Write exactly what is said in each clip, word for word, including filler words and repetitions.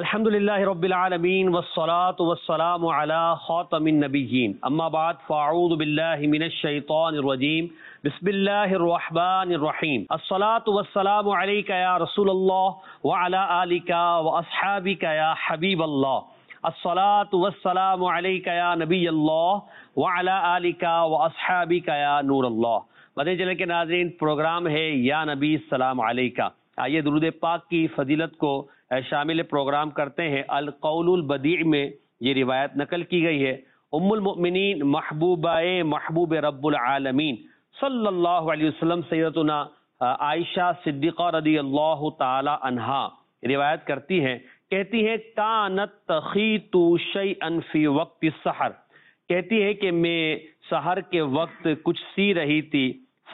الحمد للہ رب العالمین والصلاة والسلام علی خاتم النبیین اما بعد فاعوذ باللہ من الشیطان الرجیم بسم اللہ الرحمن الرحیم الصلاة والسلام علیک یا رسول اللہ وعلی آلک واصحابک یا حبیب اللہ الصلاة والسلام علیک یا نبی اللہ وعلی آلک واصحابک یا نور اللہ۔ مدنی چینل کے ناظرین، پروگرام ہے یا نبی السلام علیکہ۔ آئیے درود پاک کی فضیلت کو شامل پروگرام کرتے ہیں۔ القول البدیع میں یہ روایت نقل کی گئی ہے، ام المؤمنین محبوبہ محبوب رب العالمین صلی اللہ علیہ وسلم سیدتنا عائشہ صدیقہ رضی اللہ تعالی عنہا روایت کرتی ہیں، کہتی ہے کانت تخیط شیئا فی وقت السحر، کہتی ہے کہ میں سحر کے وقت کچھ سی رہی تھی،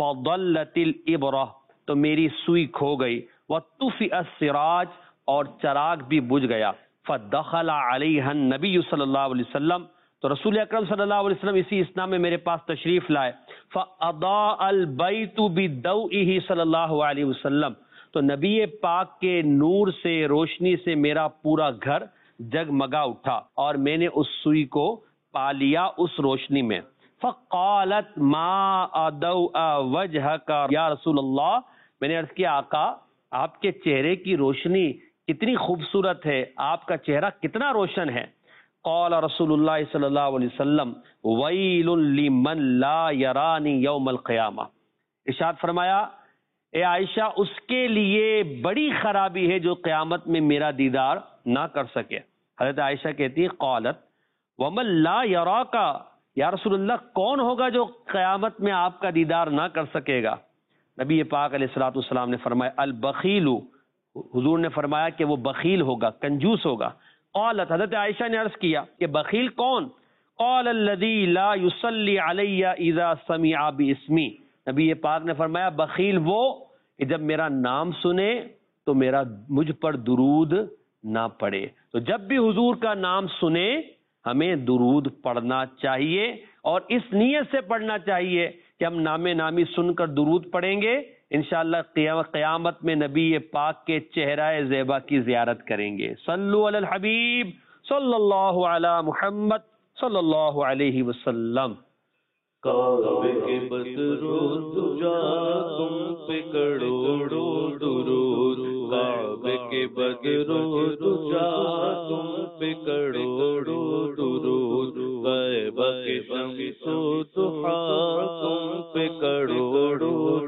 فضلت الابرہ، تو میری سوئی کھو گئی، وطفئ السراج، اور چراغ بھی بجھ گیا، فدخل علیہ النبی صلی اللہ علیہ وسلم، تو رسول اکرم صلی اللہ علیہ وسلم اسی اسنا میں میرے پاس تشریف لائے، فاضاء البیت بضوئہ صلی اللہ علیہ وسلم، تو نبی پاک کے نور سے، روشنی سے میرا پورا گھر جگمگا اٹھا اور میں نے اس سوئی کو پا لیا اس روشنی میں۔ فقالت ما اضوء وجہک یا رسول اللہ، میں نے عرض کیا آقا آپ کے چہرے کی روشنی کتنی خوبصورت ہے، آپ کا چہرہ کتنا روشن ہے۔ قال رسول اللہ صلی اللہ علیہ وسلم ویل لمن لا یرانی یوم القیامہ، ارشاد فرمایا اے عائشہ اس کے لیے بڑی خرابی ہے جو قیامت میں میرا دیدار نہ کر سکے۔ حضرت عائشہ کہتی ہے قالت ومن لا یراکا، یا رسول اللہ کون ہوگا جو قیامت میں آپ کا دیدار نہ کر سکے گا؟ نبی پاک علیہ الصلوۃ والسلام نے فرمایا البخیل، حضور نے فرمایا کہ وہ بخیل ہوگا، کنجوس ہوگا۔ قالت، حضرت عائشہ نے عرض کیا کہ بخیل کون؟ قال الذی لا یصلی علی اذا سمع باسمی، نبی پاک نے فرمایا بخیل وہ کہ جب میرا نام سنے تو میرا مجھ پر درود نہ پڑے۔ تو جب بھی حضور کا نام سنے ہمیں درود پڑھنا چاہیے، اور اس نیت سے پڑھنا چاہیے کہ ہم نام نامی سن کر درود پڑھیں گے، انشاءاللہ قیامت میں نبی پاک کے چہرہ زیبا کی زیارت کریں گے۔ صلو علی الحبیب صلی اللہ علی محمد صلی اللہ علیہ وسلم۔ کعبے کے بدرو دجا تم پہ کروڑوں درود، کعبے کے بدرو دجا تم پہ کروڑوں درود، غیبہ کے شمس و ضحیٰ تم پہ کروڑوں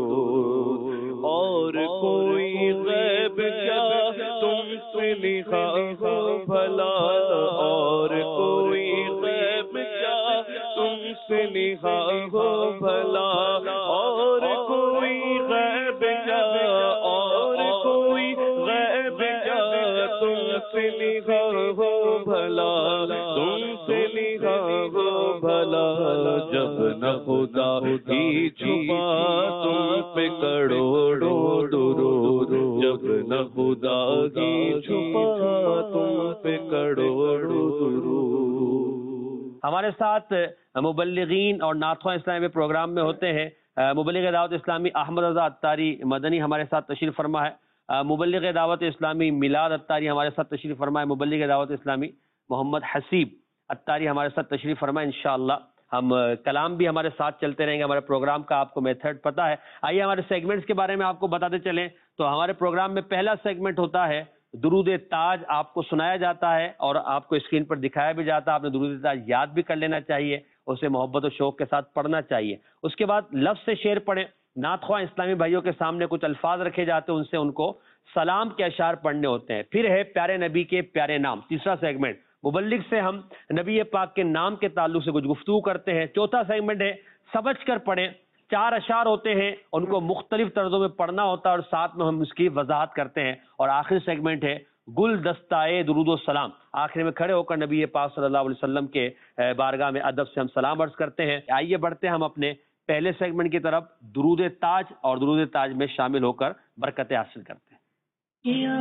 درود، اور کوئی غیب کیا تم سے لکھا ہو بھلا، اور کوئی غیب کیا تم سے لکھا ہو بھلا، اور کوئی غیب کیا، اور کوئی غیب کیا تم سے لکھا ہو بھلا، تم سے لکھا ہو بھلا، جب نہ خدا کی چھپا تم پہ کروڑوں درود، جب نہ خدا کی چھپا تم پہ کروڑوں درود۔ ہمارے ساتھ مبلغین اور نعت خواں اسلامی پروگرام میں ہوتے ہیں مبلغ دعوت اسلامی احمد رضا اتاری مدنی ہمارے ساتھ تشریف فرما ہے، مبلغ دعوت اسلامی میلاد اتاری ہمارے ساتھ تشریف فرما ہے، مبلغ دعوت اسلامی محمد حسیب اتاری ہمارے ساتھ تشریف فرما ہے۔ انشاءاللہ ہم کلام بھی ہمارے ساتھ چلتے رہیں گے، ہمارے پروگرام کا آپ کو میتھڈ پتہ ہے۔ آئیے ہمارے سیگمنٹس کے بارے میں آپ کو بتاتے چلیں۔ تو ہمارے پروگرام میں پہلا سیگمنٹ ہوتا ہے درود تاج، آپ کو سنایا جاتا ہے اور آپ کو اسکرین پر دکھایا بھی جاتا ہے، آپ نے درود تاج یاد بھی کر لینا چاہیے، اسے محبت و شوق کے ساتھ پڑھنا چاہیے۔ اس کے بعد لفظ سے شعر پڑھیں، نعت خواں اسلامی بھائیوں کے سامنے کچھ الفاظ رکھے جاتے ہیں، ان سے ان کو سلام کے اشعار پڑھنے ہوتے ہیں۔ پھر ہے پیارے نبی کے پیارے نام، تیسرا سیگمنٹ مبلغ سے ہم نبی پاک کے نام کے تعلق سے کچھ گفتگو کرتے ہیں۔ چوتھا سیگمنٹ ہے سمجھ کر پڑھیں، چار اشعار ہوتے ہیں، ان کو مختلف طرزوں میں پڑھنا ہوتا ہے اور ساتھ میں ہم اس کی وضاحت کرتے ہیں۔ اور آخری سیگمنٹ ہے گل دستائے درود و سلام، آخر میں کھڑے ہو کر نبی پاک صلی اللہ علیہ وسلم کے بارگاہ میں ادب سے ہم سلام عرض کرتے ہیں۔ آئیے بڑھتے ہیں ہم اپنے پہلے سیگمنٹ کی طرف، درود تاج، اور درود تاج میں شامل ہو کر برکتیں حاصل کرتے ہیں۔ یا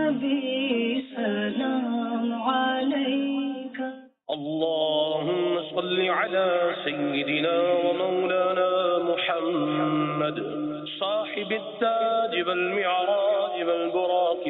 نبی سلام علیکہ، اللهم صل على سيدنا ومولانا محمد صاحب التاج والمعراج والبراق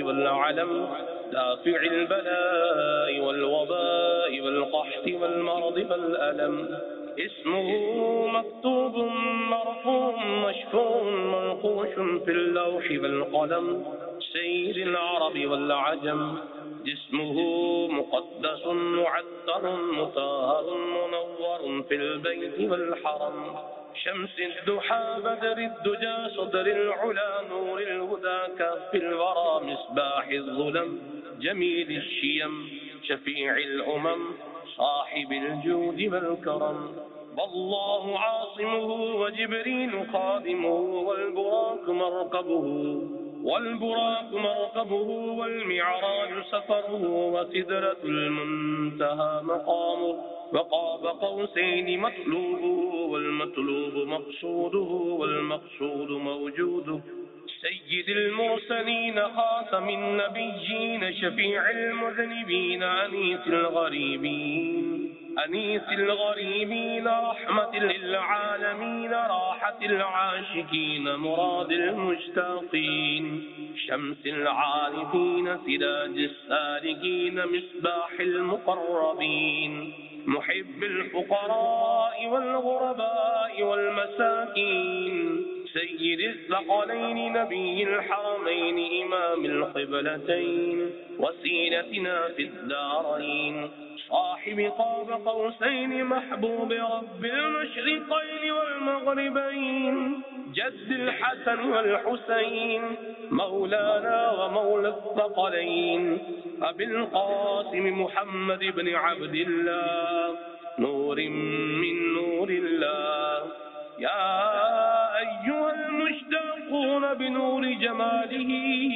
والعلم دافع البلاء والوباء والقحط والمرض والألم اسمه مكتوب مرفوع مشفوع منقوش في اللوح والقلم سيد العرب والعجم جسمه مقدس معطر مطهر منور في البيت والحرم شمس الضحى بدر الدجى صدر العلا نور الهدى كف الورى مصباح الظلم جميل الشيم شفيع الأمم صاحب الجود والكرم والله عاصمه وجبريل خادمه والبراق مركبه والبراق مركبه والمعراج سفره وسدرة المنتهى مقامه وقاب قوسين مطلوبه والمطلوب مقصوده والمقصود موجوده سيد المرسلين خاتم النبيين شفيع المذنبين أنيس الغريبين أنيس الغريبين رحمة للعالمين راحة العاشقين مراد المشتاقين شمس العارفين سراج السالكين مصباح المقربين محب الفقراء والغرباء والمساكين سيد الثقلين نبي الحرمين إمام القبلتين وسيلتنا في الدارين صاحب قاب قوسين محبوب رب المشرقين والمغربين جد الحسن والحسين مولانا ومولى الثقلين أبي القاسم محمد بن عبد الله نور من نور الله يا أيها المشتاقون بنور جماله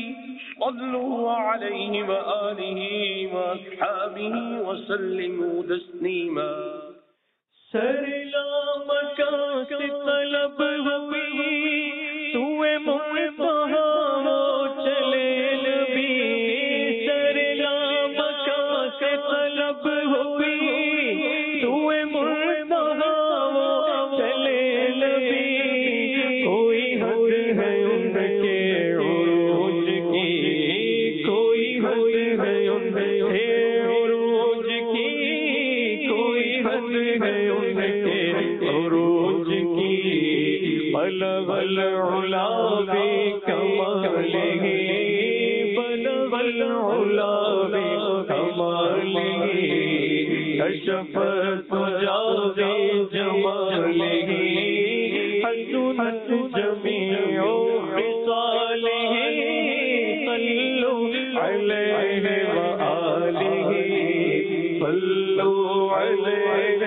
صلوا عليه وآله وأصحابه وسلموا تسليما سرلا مکان سے طلب ہوئی توے منتہا ہو چلے نبی سرلا مکان سے طلب ہوئی توے منتہا ہو چلے نبی کوئی حد ہے ان کے عروج کی کوئی حد ہے ان کے عروج کی کوئی حد ہے عروج کی بلغ العلا بکمالہ بلغ العلا بکمالہ کشف الدجا بجمالہ حسنت جمیع خصالہ صلوا علیہ وآلہ صلوا علیہ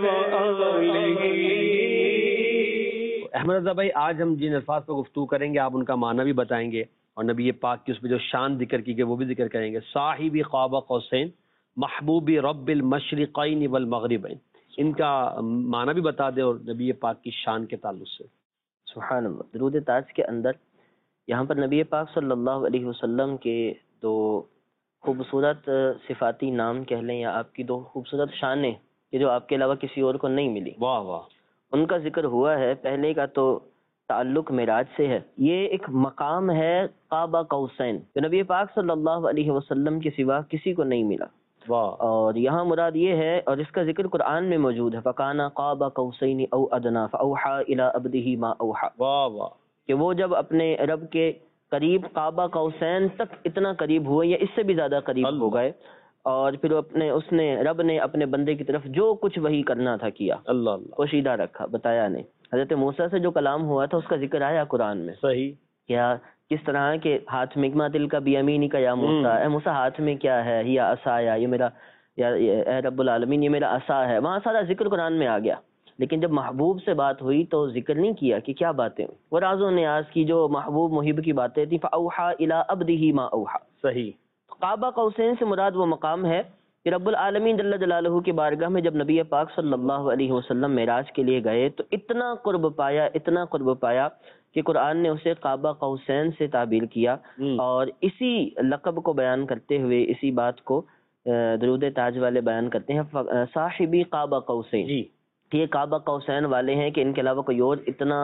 احمد رضا بھائی، آج ہم جن الفاظ پر گفتگو کریں گے آپ ان کا معنی بھی بتائیں گے اور نبی پاک کی اس پہ جو شان ذکر کی گئی وہ بھی ذکر کریں گے. صاحب قاب قوسین محبوب رب المشرقین والمغربین، ان کا معنی بھی بتا دے اور نبی پاک کی شان کے تعلق سے. سبحان اللہ. درود تاج کے اندر یہاں پر نبی پاک صلی اللہ علیہ وسلم کے دو خوبصورت صفاتی نام کہہ لیں یا آپ کی دو خوبصورت شانیں کہ جو آپ کے علاوہ کسی اور کو نہیں ملی، واہ واہ، ان کا ذکر ہوا ہے. پہلے کا تو تعلق معراج سے ہے. یہ ایک مقام ہے قاب قوسین جو نبی پاک صلی اللہ علیہ وسلم کے سوا کسی کو نہیں ملا. واہ. اور یہاں مراد یہ ہے اور اس کا ذکر قرآن میں موجود ہے فَكَانَ قَابَ قَوْسَيْنِ أَوْ أَدْنَىٰ فَأَوْحَىٰ إِلَىٰ عَبْدِهِ مَا أَوْحَىٰ. واہ واہ، کہ وہ جب اپنے رب کے قریب قاب قوسین تک اتنا قریب ہوئے یا اس سے بھی زیادہ قریب اللہ. ہو گئے اور پھر اپنے اس نے رب نے اپنے بندے کی طرف جو کچھ وہی کرنا تھا کیا، اللہ اللہ، پوشیدہ رکھا، بتایا نہیں. حضرت موسیٰ سے جو کلام ہوا تھا اس کا ذکر آیا قرآن میں. صحیح. کیا کس طرح کے ہاتھ میں ما تلک بیمینی کا یا موسیٰ، اے موسیٰ ہاتھ میں کیا ہے، یا عصایا، یہ میرا، یا اے رب العالمین یہ میرا عصا ہے. وہاں سارا ذکر قرآن میں آ گیا. لیکن جب محبوب سے بات ہوئی تو ذکر نہیں کیا کہ کیا باتیں وہ راز و نیاز کی جو محبوب محب کی باتیں تھیں. فَأَوْحَىٰ إِلَىٰ عَبْدِهِ مَا أَوْحَىٰ. صحیح. قاب قوسین سے مراد وہ مقام ہے کہ رب العالمین جل جلالہ کی بارگاہ میں جب نبی پاک صلی اللہ علیہ وسلم معراج کے لیے گئے تو اتنا قرب پایا، اتنا قرب پایا کہ قرآن نے اسے قاب قوسین سے تعبیر کیا. اور اسی لقب کو بیان کرتے ہوئے اسی بات کو درود تاج والے بیان کرتے ہیں صاحبی قاب قوسین. جی. یہ قاب قوسین والے ہیں کہ ان کے علاوہ کوئی اور اتنا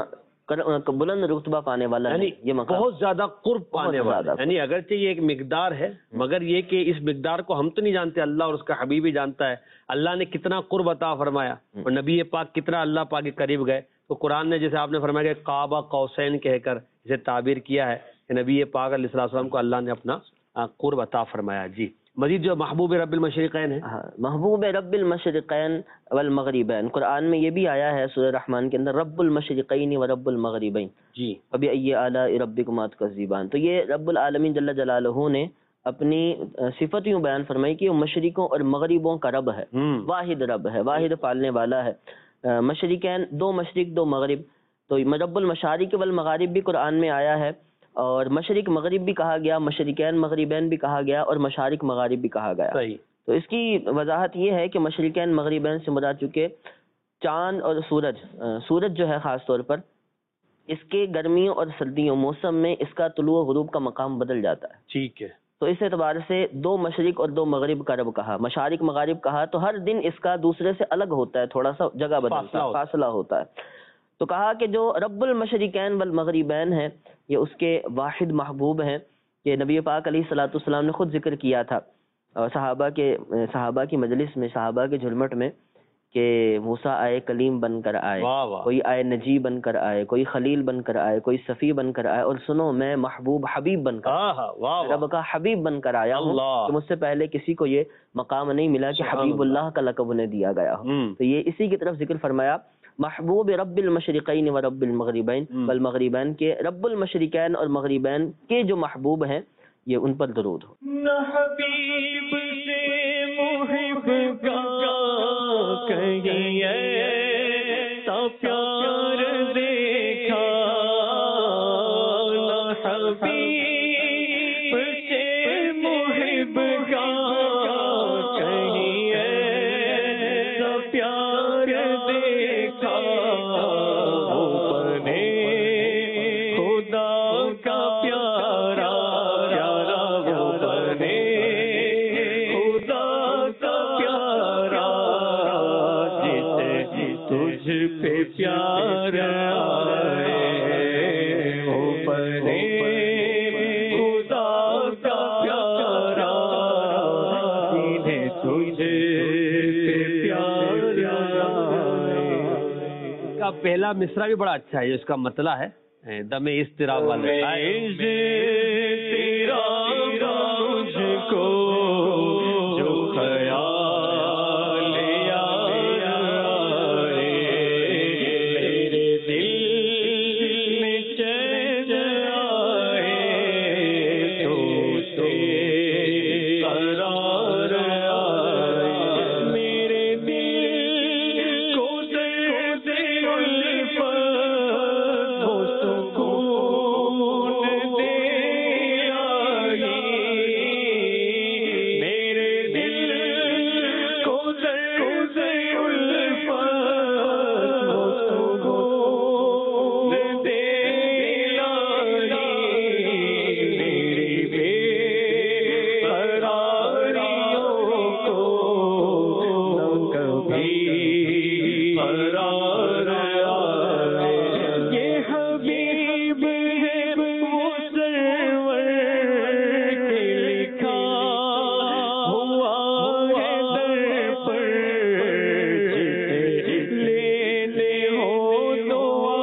بلند رتبہ پانے والا یعنی یہ مقام بہت زیادہ قرب پانے بہت والا، زیادہ یعنی اگرچہ یہ ایک مقدار ہے مگر یہ کہ اس مقدار کو ہم تو نہیں جانتے، اللہ اور اس کا حبیب ہی جانتا ہے اللہ نے کتنا قرب عطا فرمایا اور نبی پاک کتنا اللہ پاک کے قریب گئے. تو قرآن نے جیسے آپ نے فرمایا کہ قاب قوسین کہہ کر اسے تعبیر کیا ہے کہ نبی پاک علیہ الصلوۃ والسلام کو اللہ نے اپنا قرب عطا فرمایا. جی مزید جو محبوب رب المشرقین ہے، محبوب رب المشرقین والمغربین، قرآن میں یہ بھی آیا ہے سورہ رحمان کے اندر رب المشرقین و رب المغربین جی فبأی آلاء ربکما تکذبان. تو یہ رب العالمین جل جلالہ نے اپنی صفت یوں بیان فرمائی کہ وہ مشرقوں اور مغربوں کا رب ہے، واحد رب ہے، واحد پالنے والا ہے. مشرقین دو مشرق دو مغرب، تو رب المشارق والمغارب بھی قرآن میں آیا ہے اور مشرق مغرب بھی کہا گیا، مشرقین مغربین بھی کہا گیا اور مشارق مغارب بھی کہا گیا. صحیح. تو اس کی وضاحت یہ ہے کہ مشرقین مغربین سے مراد چکے چاند اور سورج، سورج جو ہے خاص طور پر اس کے گرمیوں اور سردیوں موسم میں اس کا طلوع و غروب کا مقام بدل جاتا ہے. ٹھیک ہے. تو اس اعتبار سے دو مشرق اور دو مغرب کا رب کہا، مشارق مغارب کہا، تو ہر دن اس کا دوسرے سے الگ ہوتا ہے، تھوڑا سا جگہ بدلتا ہے، فاصلہ ہوتا ہے. تو کہا کہ جو رب المشرقین والمغربین ہے یہ اس کے واحد محبوب ہیں، کہ نبی پاک علیہ الصلوۃ والسلام نے خود ذکر کیا تھا اور صحابہ کے صحابہ کی مجلس میں، صحابہ کے جھلمٹ میں، کہ موسیٰ آئے کلیم بن کر آئے، کوئی آئے نجی بن کر آئے، کوئی خلیل بن کر آئے، کوئی صفی بن کر آئے، اور سنو میں محبوب حبیب بن کر رب کا حبیب بن کر آیا ہوں کہ مجھ سے پہلے کسی کو یہ مقام نہیں ملا کہ حبیب اللہ کا لقب انہیں دیا گیا ہو. تو یہ اسی کی طرف ذکر فرمایا محبوب رب المشرقین و رب المغربین والمغربین، کے رب المشرقین اور مغربین کے جو محبوب ہیں یہ ان پر درود ہو. نہ حبیب سے محب کا کہیں ایسا پیار دیکھا، نہ حبیب سے محب کا کہیں ایسا پیار دیکھا، وہ بنے خدا کا پیارا پیارا، وہ بنے خدا کا پیارا، جسے تجھ پہ پیار آئے، وہ بنے خدا کا پیارا، جنہیں تجھ پہ پیار آئے. کا پہلا مصرع بھی بڑا اچھا ہے، اس کا مطلع ہے دم اضطراب والے. تیرا مجھ کو جو خیال آئے، میرے دل میں چین آئے، تو سے قرار آئے، میرے دل کو درد الفت و سکون دے آئی، میرے دل کو درد الفت و سکون دے آئی، میری بے قراریوں کو نہ کبھی قرار آئے. یہ حبیب ہے وہ سرور کے لکھا ہوا ہے در پر، جسے لینے ہو تو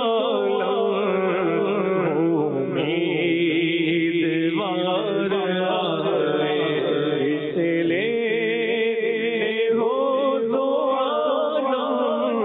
عالم امیدوار آئے، جسے لینے ہو تو عالم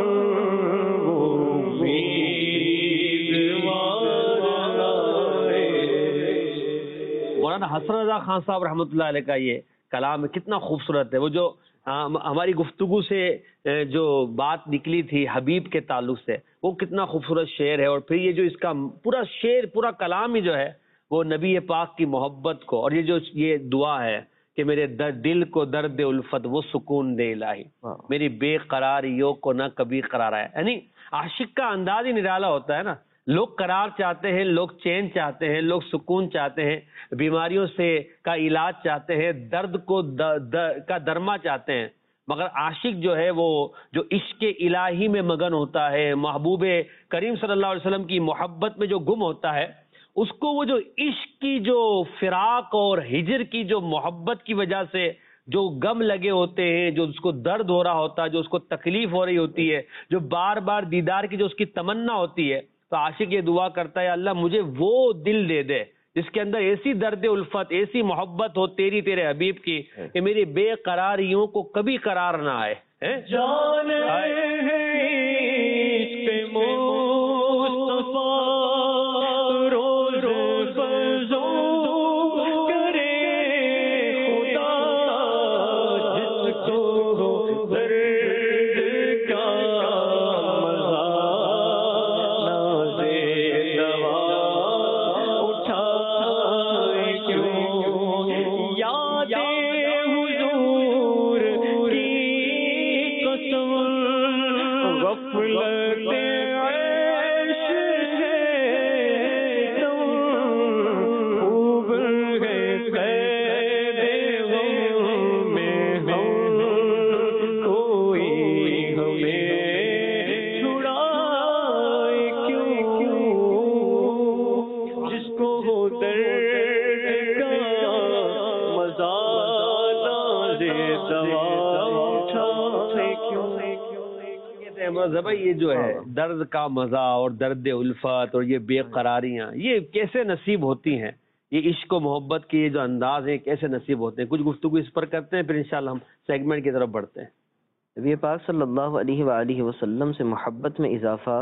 مولانا حسن رضا خان صاحب رحمۃ اللہ علیہ کا یہ کلام کتنا خوبصورت ہے. وہ جو ہماری گفتگو سے جو بات نکلی تھی حبیب کے تعلق سے، وہ کتنا خوبصورت شعر ہے. اور پھر یہ جو اس کا پورا شعر پورا کلام ہی جو ہے وہ نبی پاک کی محبت کو، اور یہ جو یہ دعا ہے کہ میرے دل کو درد الفت وہ سکون دے الہی، میری بے قراریوں کو نہ کبھی قرار آیا. یعنی عاشق کا انداز ہی نرالا ہوتا ہے نا. لوگ قرار چاہتے ہیں، لوگ چین چاہتے ہیں، لوگ سکون چاہتے ہیں، بیماریوں سے کا علاج چاہتے ہیں، درد کو د, د, کا درما چاہتے ہیں، مگر عاشق جو ہے وہ جو عشق الہی میں مگن ہوتا ہے، محبوب کریم صلی اللہ علیہ وسلم کی محبت میں جو گم ہوتا ہے، اس کو وہ جو عشق کی جو فراق اور ہجر کی جو محبت کی وجہ سے جو غم لگے ہوتے ہیں، جو اس کو درد ہو رہا ہوتا ہے، جو اس کو تکلیف ہو رہی ہوتی ہے، جو بار بار دیدار کی جو اس کی تمنا ہوتی ہے، تو عاشق یہ دعا کرتا ہے اللہ مجھے وہ دل دے دے جس کے اندر ایسی درد الفت، ایسی محبت ہو تیری تیرے حبیب کی کہ میری بے قراریوں کو کبھی قرار نہ آئے. بھائی یہ جو ہے درد کا مزہ اور درد الفت اور یہ بے قراریاں یہ کیسے نصیب ہوتی ہیں، یہ عشق و محبت کے یہ جو انداز ہیں کیسے نصیب ہوتے ہیں، کچھ گفتگو اس پر کرتے ہیں، پھر انشاءاللہ ہم سیگمنٹ کی طرف بڑھتے ہیں. نبی پاک صلی اللہ علیہ وآلہ وسلم سے محبت میں اضافہ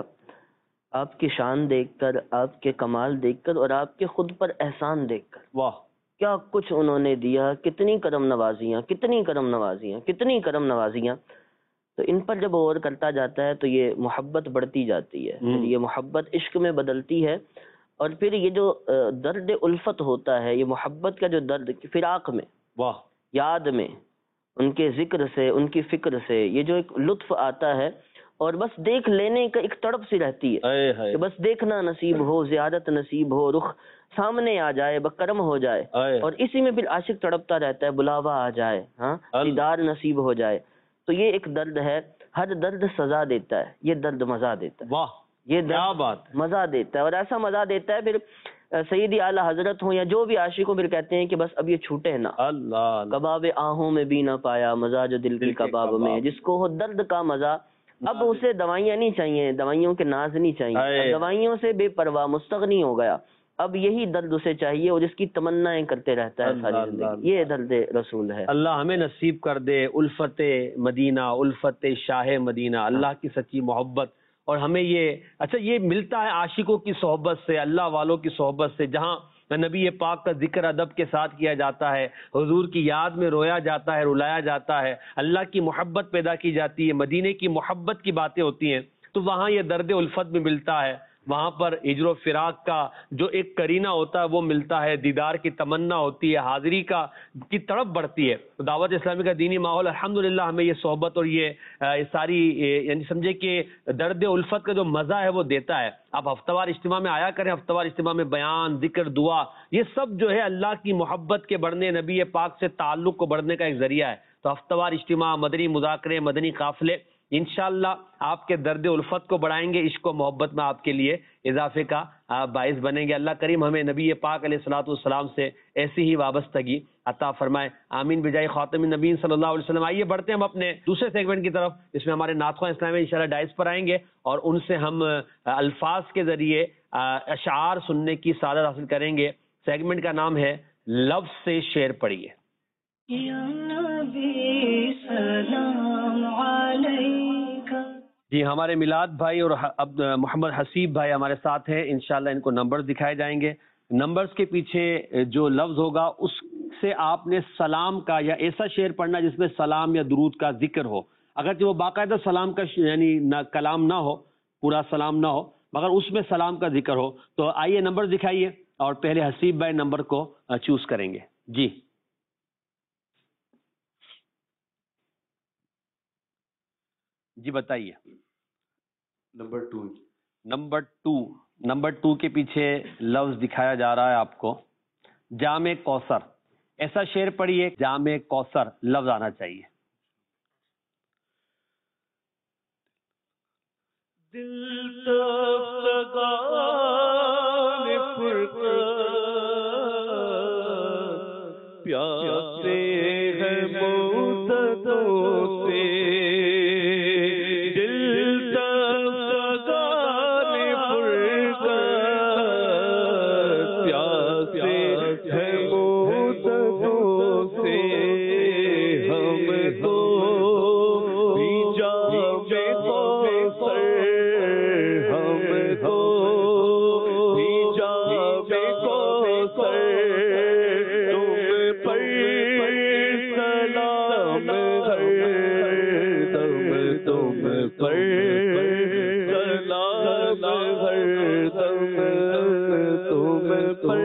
آپ کی شان دیکھ کر، آپ کے کمال دیکھ کر اور آپ کے خود پر احسان دیکھ کر. واہ کیا کچھ انہوں نے دیا، کتنی کرم نوازیاں، کتنی کرم نوازیاں، کتنی کرم نوازیاں. تو ان پر جب غور کرتا جاتا ہے تو یہ محبت بڑھتی جاتی ہے، پھر یہ محبت عشق میں بدلتی ہے، اور پھر یہ جو درد الفت ہوتا ہے، یہ محبت کا جو درد فراق میں، واہ یاد میں، ان کے ذکر سے، ان کی فکر سے یہ جو ایک لطف آتا ہے، اور بس دیکھ لینے کا ایک تڑپ سی رہتی ہے کہ بس دیکھنا نصیب ہو، زیارت نصیب ہو، رخ سامنے آ جائے، بکرم ہو جائے، اور اسی میں پھر عاشق تڑپتا رہتا ہے، بلاوا آ جائے، ہاں دیدار نصیب ہو جائے. تو یہ ایک درد ہے، ہر درد سزا دیتا ہے، یہ درد مزہ دیتا ہے. واہ یہ درد بات مزہ دیتا ہے، اور ایسا مزہ دیتا ہے پھر سیدی اعلی حضرت ہوں یا جو بھی عاشق ہوں پھر کہتے ہیں کہ بس اب یہ چھوٹے نا. اللہ کباب آہوں میں بھی نہ پایا مزہ جو دل کی کباب میں، جس کو ہو درد کا مزہ. اب اسے دوائیاں نہیں چاہیے، دوائیوں کے ناز نہیں چاہیے، دوائیوں سے بے پرواہ مستغنی ہو گیا. اب یہی درد اسے چاہیے اور جس کی تمنائیں کرتے رہتا ہے ساری زندگی. یہ درد رسول ہے. اللہ ہمیں نصیب کر دے الفت مدینہ، الفت شاہ مدینہ، اللہ کی سچی محبت. اور ہمیں یہ اچھا یہ ملتا ہے عاشقوں کی صحبت سے، اللہ والوں کی صحبت سے، جہاں نبی پاک کا ذکر ادب کے ساتھ کیا جاتا ہے، حضور کی یاد میں رویا جاتا ہے، رلایا جاتا ہے، اللہ کی محبت پیدا کی جاتی ہے، مدینے کی محبت کی باتیں ہوتی ہیں، تو وہاں یہ درد الفت بھی ملتا ہے. وہاں پر ہجر و فراق کا جو ایک کرینہ ہوتا ہے وہ ملتا ہے، دیدار کی تمنا ہوتی ہے، حاضری کا کی تڑپ بڑھتی ہے. تو دعوت اسلامی کا دینی ماحول الحمدللہ ہمیں یہ صحبت اور یہ ساری یعنی سمجھے کہ درد الفت کا جو مزہ ہے وہ دیتا ہے. آپ ہفتہ وار اجتماع میں آیا کریں، ہفتہ وار اجتماع میں بیان، ذکر، دعا، یہ سب جو ہے اللہ کی محبت کے بڑھنے، نبی پاک سے تعلق کو بڑھنے کا ایک ذریعہ ہے. تو ہفتہ وار اجتماع، مدنی مذاکرے، مدنی قافلے انشاءاللہ آپ کے درد الفت کو بڑھائیں گے، عشق و محبت میں آپ کے لیے اضافے کا باعث بنیں گے. اللہ کریم ہمیں نبی پاک علیہ الصلوۃ والسلام سے ایسی ہی وابستگی عطا فرمائے. آمین بجائے خاتم النبیین صلی اللہ علیہ وسلم. آئیے بڑھتے ہیں ہم اپنے دوسرے سیگمنٹ کی طرف، اس میں ہمارے ناطقہ اسلامی انشاءاللہ ڈائس پر آئیں گے اور ان سے ہم الفاظ کے ذریعے اشعار سننے کی سعادت حاصل کریں گے. سیگمنٹ کا نام ہے لفظ سے شعر پڑھیے. یا نبی سلام علیکہ. جی ہمارے میلاد بھائی اور محمد حسیب بھائی ہمارے ساتھ ہیں، انشاءاللہ ان کو نمبرز دکھائے جائیں گے. نمبرز کے پیچھے جو لفظ ہوگا اس سے آپ نے سلام کا یا ایسا شعر پڑھنا جس میں سلام یا درود کا ذکر ہو. اگرچہ وہ باقاعدہ سلام کا یعنی نہ کلام نہ ہو، پورا سلام نہ ہو، مگر اس میں سلام کا ذکر ہو. تو آئیے نمبر دکھائیے اور پہلے حسیب بھائی نمبر کو چوز کریں گے. جی جی بتائیے. Number two. Number two number two کے پیچھے لفظ دکھایا جا رہا ہے آپ کو جام کوثر. ایسا شعر پڑھیے جام کوثر لفظ آنا چاہیے. دل تفتگان فرقت پیاسے ہیں مدتوں سے، دل تفتگان فرقت پیاسے ہیں مدتوں سے، ہم تو بھی جام کوثر، ہم تو بھی جام کوثر، تم پر سلام ہر دم، تم پر سلام ہر دم، تم پر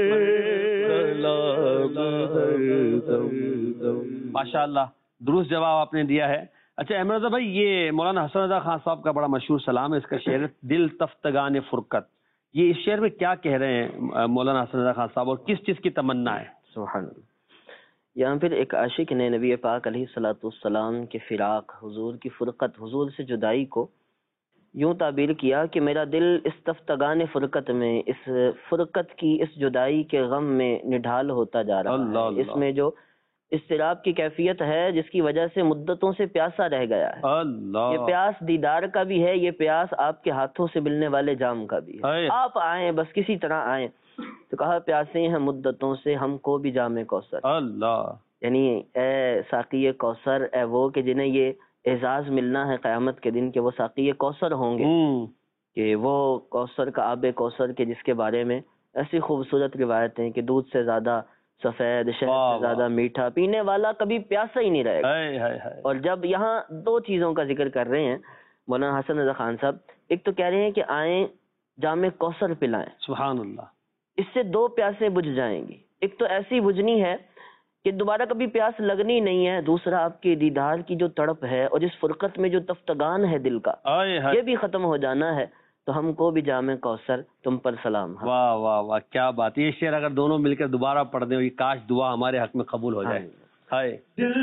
سلام ہر دم دم۔ ماشاء اللہ درست جواب آپ نے دیا ہے۔ اچھا احمد رضا بھائی، یہ مولانا حسن رضا خان صاحب کا بڑا مشہور سلام ہے، اس کا شعر ہے دل تفتگان فرقت، یہ اس شعر میں کیا کہہ رہے ہیں مولانا حسن رضا خان صاحب، اور کس چیز کی تمنا ہے؟ سبحان اللہ۔ یہاں پھر ایک عاشق نے نبی پاک علیہ الصلوۃ والسلام کے فراق، حضور کی فرقت، حضور سے جدائی کو یوں تعبیر کیا کہ میرا دل اس تفتگان فرقت میں، اس فرقت کی، اس جدائی کے غم میں نڈھال ہوتا جا رہا اللہ ہے، اللہ۔ اس میں جو اضطراب کی کیفیت ہے جس کی وجہ سے مدتوں سے پیاسا رہ گیا ہے، اللہ، یہ پیاس دیدار کا بھی ہے، یہ پیاس آپ کے ہاتھوں سے ملنے والے جام کا بھی ہے، ہے۔ آپ آئیں بس کسی طرح آئیں، تو کہا پیاسے ہیں مدتوں سے ہم کو بھی جام کوثر، اللہ، یعنی اے ساقی کوثر، اے وہ کہ جنہیں یہ اعزاز ملنا ہے قیامت کے دن کہ وہ ساقی کوثر ہوں گے، ہوں، کہ وہ کوثر کا آب کوثر کے جس کے بارے میں ایسی خوبصورت روایتیں کہ دودھ سے زیادہ سفید، شہد واہ سے زیادہ میٹھا، پینے والا کبھی پیاسا ہی نہیں رہے گا۔ ہے ہے ہے۔ اور جب یہاں دو چیزوں کا ذکر کر رہے ہیں مولانا حسن رضا خان صاحب، ایک تو کہہ رہے ہیں کہ آئیں جام کوثر پلائیں، سبحان اللہ، اس سے دو پیاسے بجھ جائیں گی، ایک تو ایسی بجھنی ہے کہ دوبارہ کبھی پیاس لگنی نہیں ہے، دوسرا آپ کے دیدار کی جو تڑپ ہے اور جس فرقت میں جو تفتگان ہے دل کا، ہے ہے۔ یہ بھی ختم ہو جانا ہے، تو ہم کو بھی جام کوثر تم پر سلام۔ واہ واہ واہ، کیا بات ہے، یہ شعر اگر دونوں مل کر دوبارہ پڑھ دیں، یہ کاش دعا ہمارے حق میں قبول ہو جائے۔ ہائے، دل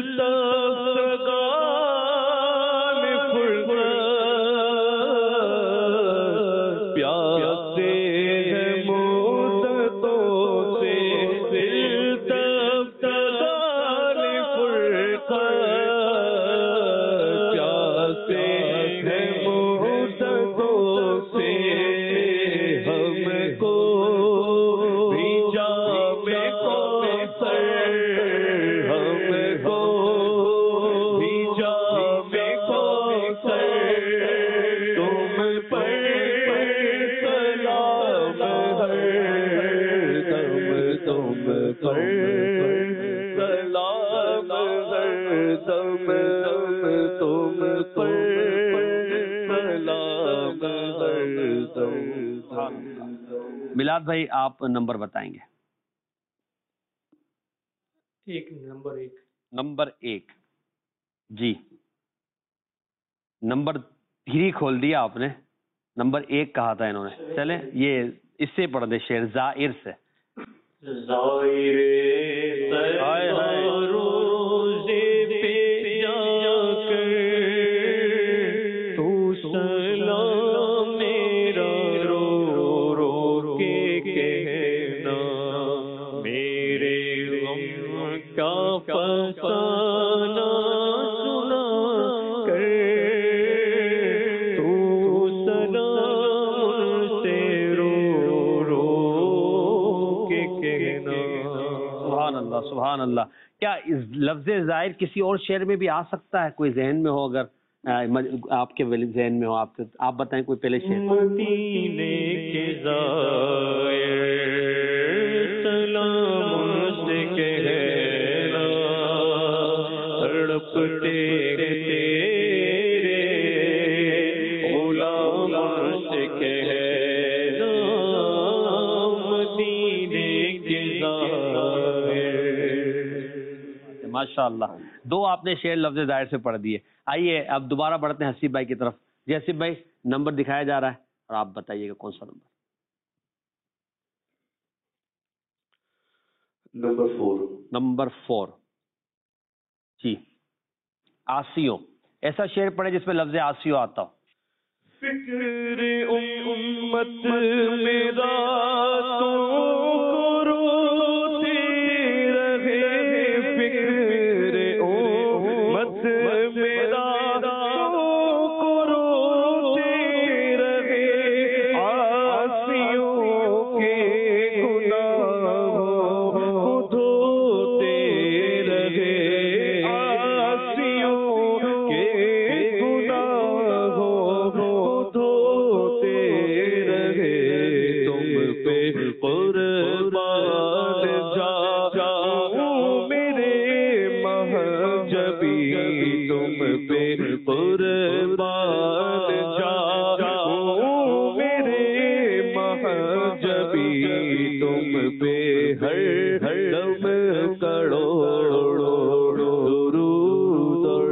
تفتگان فرقت پیاسے ہیں مدتوں سے، دل تفتگان فرقت پیاسے ہیں مدتوں سے، ہم کو بھی جام کوثر، ہم کو بھی جام کوثر، تم پر سلام ہر دم، تم پر سلام ہر دم، تم پر سلام ہر دم۔ میلاد بھائی آپ نمبر بتائیں گے؟ ایک نمبر ایک نمبر ایک، جی نمبر تھری کھول دیا آپ نے، نمبر ایک کہا تھا انہوں نے، چلیں یہ اس سے پڑھ دیں شعر زائر سے۔ ظاہر ہائے ہائے۔ روزے پہ جا کر تو سلام میرا رو رو کے کہنا، میرے غم کا فسانہ سنا کر تو سلام سے رو رو کے کہنا۔ سبحان اللہ سبحان اللہ۔ کیا اس لفظ ظاہر کسی اور شعر میں بھی آ سکتا ہے؟ کوئی ذہن میں ہو، اگر آپ کے ذہن میں ہو، آپ آپ بتائیں کوئی پہلے شعر۔ مدینے کے ظاہر سلام سے کہنا، تڑپتے تیرے غلام سے کہنا، مدینے کے ظاہر۔ ماشاء اللہ، دو آپ نے شعر لفظ ظاہر سے پڑھ دیے۔ آئیے اب دوبارہ بڑھتے ہیں حسیب بھائی کی طرف۔ جی حسیب بھائی، نمبر دکھایا جا رہا ہے اور آپ بتائیے گا کون سا number? Number four. Number four, جی آسیوں، ایسا شعر پڑھے جس میں لفظ آسیوں آتا ہو۔ فکر امت میرا تو روتے رہے، فکر امت میرا تو روتے رہے، عاصیوں کے گناہوں کو دھوتے رہے، عاصیوں کے گناہوں کو دھوتے رہے، تم پہ قربان جاؤں میرے مہجبی، تم پہ قربان جاؤں میرے مہجبی، تم پہ ہر دم کروڑوں درود اور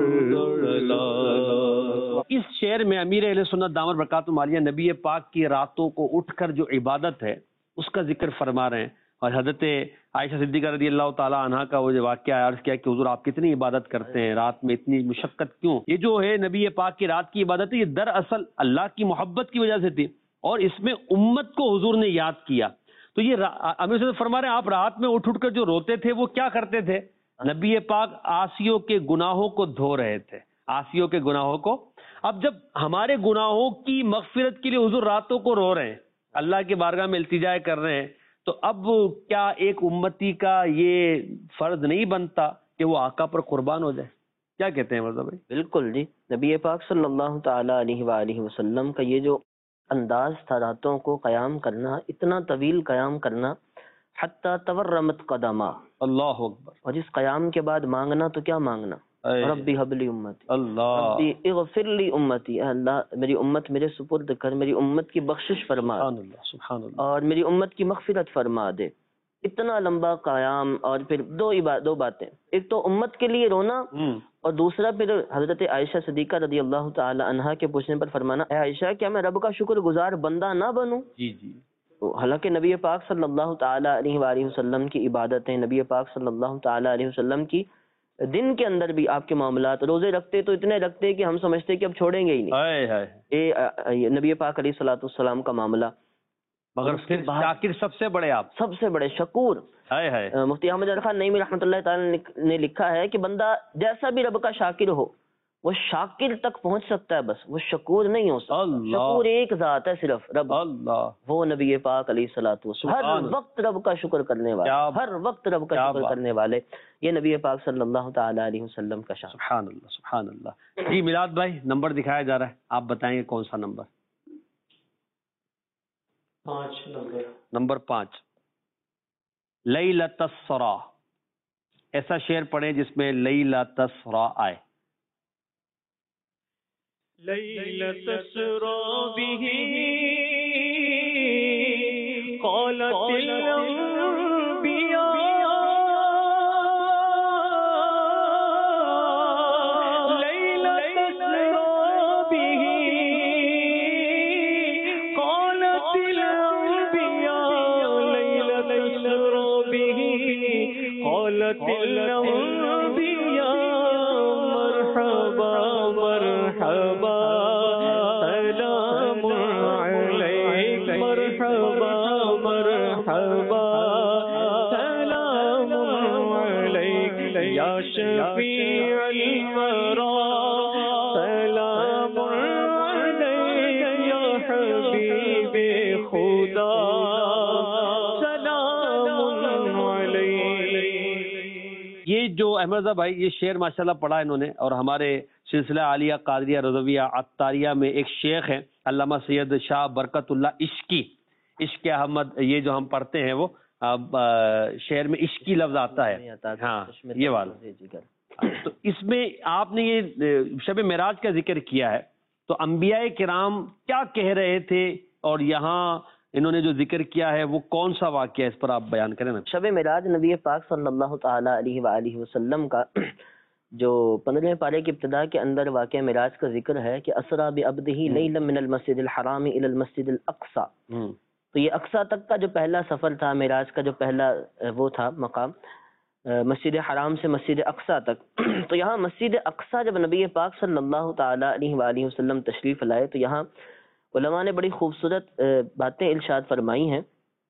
سلام۔ اس شعر میں امیر اہل سنت دامت برکاتہ عالیہ نبی پاک کی راتوں کو اٹھ کر جو عبادت ہے اس کا ذکر فرما رہے ہیں، اور حضرت عائشہ صدیقہ رضی اللہ تعالی عنہ کا وہ جو واقعہ عرض کیا کہ حضور آپ کتنی عبادت کرتے ہیں، رات میں اتنی مشقت کیوں؟ یہ جو ہے نبی پاک کی رات کی عبادت ہے، یہ دراصل اللہ کی محبت کی وجہ سے تھی، اور اس میں امت کو حضور نے یاد کیا۔ تو یہ امیر صاحب فرما رہے ہیں آپ رات میں اٹھ اٹھ کر جو روتے تھے وہ کیا کرتے تھے؟ نبی پاک عاصیوں کے گناہوں کو دھو رہے تھے، عاصیوں کے گناہوں کو۔ اب جب ہمارے گناہوں کی مغفرت کے لیے حضور راتوں کو رو رہے ہیں، اللہ کی بارگاہ میں التجا کر رہے ہیں، تو اب کیا ایک امتی کا یہ فرض نہیں بنتا کہ وہ آقا پر قربان ہو جائے؟ کیا کہتے ہیں مرزا بھائی؟ بالکل جی، نبی پاک صلی اللہ تعالی علیہ وآلہ وسلم کا یہ جو انداز تھا راتوں کو قیام کرنا، اتنا طویل قیام کرنا، حتی تورمت قدما، اللہ اکبر، اور اس قیام کے بعد مانگنا تو کیا مانگنا، اے ربی حب لی امتی، اللہ، ربی اغفر لی امتی، اے اللہ میری امت میرے سپرد کر، میری امت کی بخشش فرما سبحان اللہ سبحان اللہ، اور میری امت کی مغفرت فرما دے۔ اتنا لمبا قیام، اور پھر دو عبا- دو باتیں، ایک تو امت کے لیے رونا، ہوں، اور دوسرا پھر حضرت عائشہ صدیقہ رضی اللہ تعالی عنہا کے پوچھنے پر فرمانا، اے عائشہ کیا میں رب کا شکر گزار بندہ نہ بنوں؟ جی جی، تو حالانکہ نبی پاک صلی اللہ تعالی علیہ وآلہ وسلم کی عبادتیں، نبی پاک صلی اللہ تعالی علیہ وسلم کی دن کے اندر بھی آپ کے معاملات، روزے رکھتے تو اتنے رکھتے کہ ہم سمجھتے کہ اب چھوڑیں گے ہی نہیں، ہائے ہائے، یہ یہ نبی پاک علیہ الصلوۃ والسلام کا معاملہ۔ مگر اس کے پھر بعد شاکر سب سے بڑے آپ، سب سے بڑے شکور، ہائے ہائے، مفتی احمد ظاہر خان نعیمی رحمۃ اللہ تعالی نے لکھا ہے کہ بندہ جیسا بھی رب کا شاکر ہو، وہ شاکر تک پہنچ سکتا ہے، بس وہ شکور نہیں ہو سکتا۔ اللہ، شکور ایک ذات ہے صرف، رب، اللہ، وہ نبی پاک علیہ الصلوۃ والسلام، ہر سبحان وقت رب کا شکر کرنے والے، کیا- ہر وقت رب کا کیا شکر بات۔ کرنے والے، یہ نبی پاک صلی اللہ تعالی علیہ وسلم کا شان۔ سبحان اللہ سبحان اللہ۔ جی میلاد بھائی، نمبر دکھایا جا رہا ہے، آپ بتائیں گے کون سا نمبر؟ پانچ نمبر نمبر پانچ، لیلۃ السرا، ایسا شعر پڑھیں جس میں لیلۃ السرا آئے۔ لیلۃ تسری بہ قالت الانبیاء، لیلۃ تسری بہ قالت الانبیاء، لیلۃ تسری بہ قالت الانبیاء، مرحبا مرحبا سلام علیک، مرحبا مرحبا سلام علیک، یا شفیع الورا سلام علیک، یا حبیب خدا سلام علیک۔ یہ جو احمد رضا بھائی یہ شعر ماشاءاللہ پڑھا انہوں نے، اور ہمارے سلسلہ عالیہ قادریہ رضویہ عطاریہ میں ایک شیخ ہیں علامہ سید شاہ برکت اللہ عشقی، عشق احمد، یہ جو ہم پڑھتے ہیں وہ اب شعر میں عشقی لفظ آتا ہے، ہاں یہ والا۔ تو اس میں آپ نے یہ شب معراج کا ذکر کیا ہے، تو انبیاء کرام کیا کہہ رہے تھے، اور یہاں انہوں نے جو ذکر کیا ہے وہ کون سا واقعہ ہے، اس پر آپ بیان کریں نا۔ شب معراج نبی پاک صلی اللہ تعالی علیہ وآلہ وسلم کا جو پندرہویں پارے کی ابتدا کے اندر واقعہ معراج کا ذکر ہے کہ اسرا بعبدہ لیلا من المسجد الحرام الى المسجد الاقصی، تو یہ اقصی تک کا جو پہلا سفر تھا، معراج کا جو پہلا وہ تھا مقام، مسجد حرام سے مسجد اقصی تک۔ تو یہاں مسجد اقصی جب نبی پاک صلی اللہ تعالی علیہ وآلہ وسلم تشریف لائے تو یہاں علماء نے بڑی خوبصورت باتیں ارشاد فرمائی ہیں.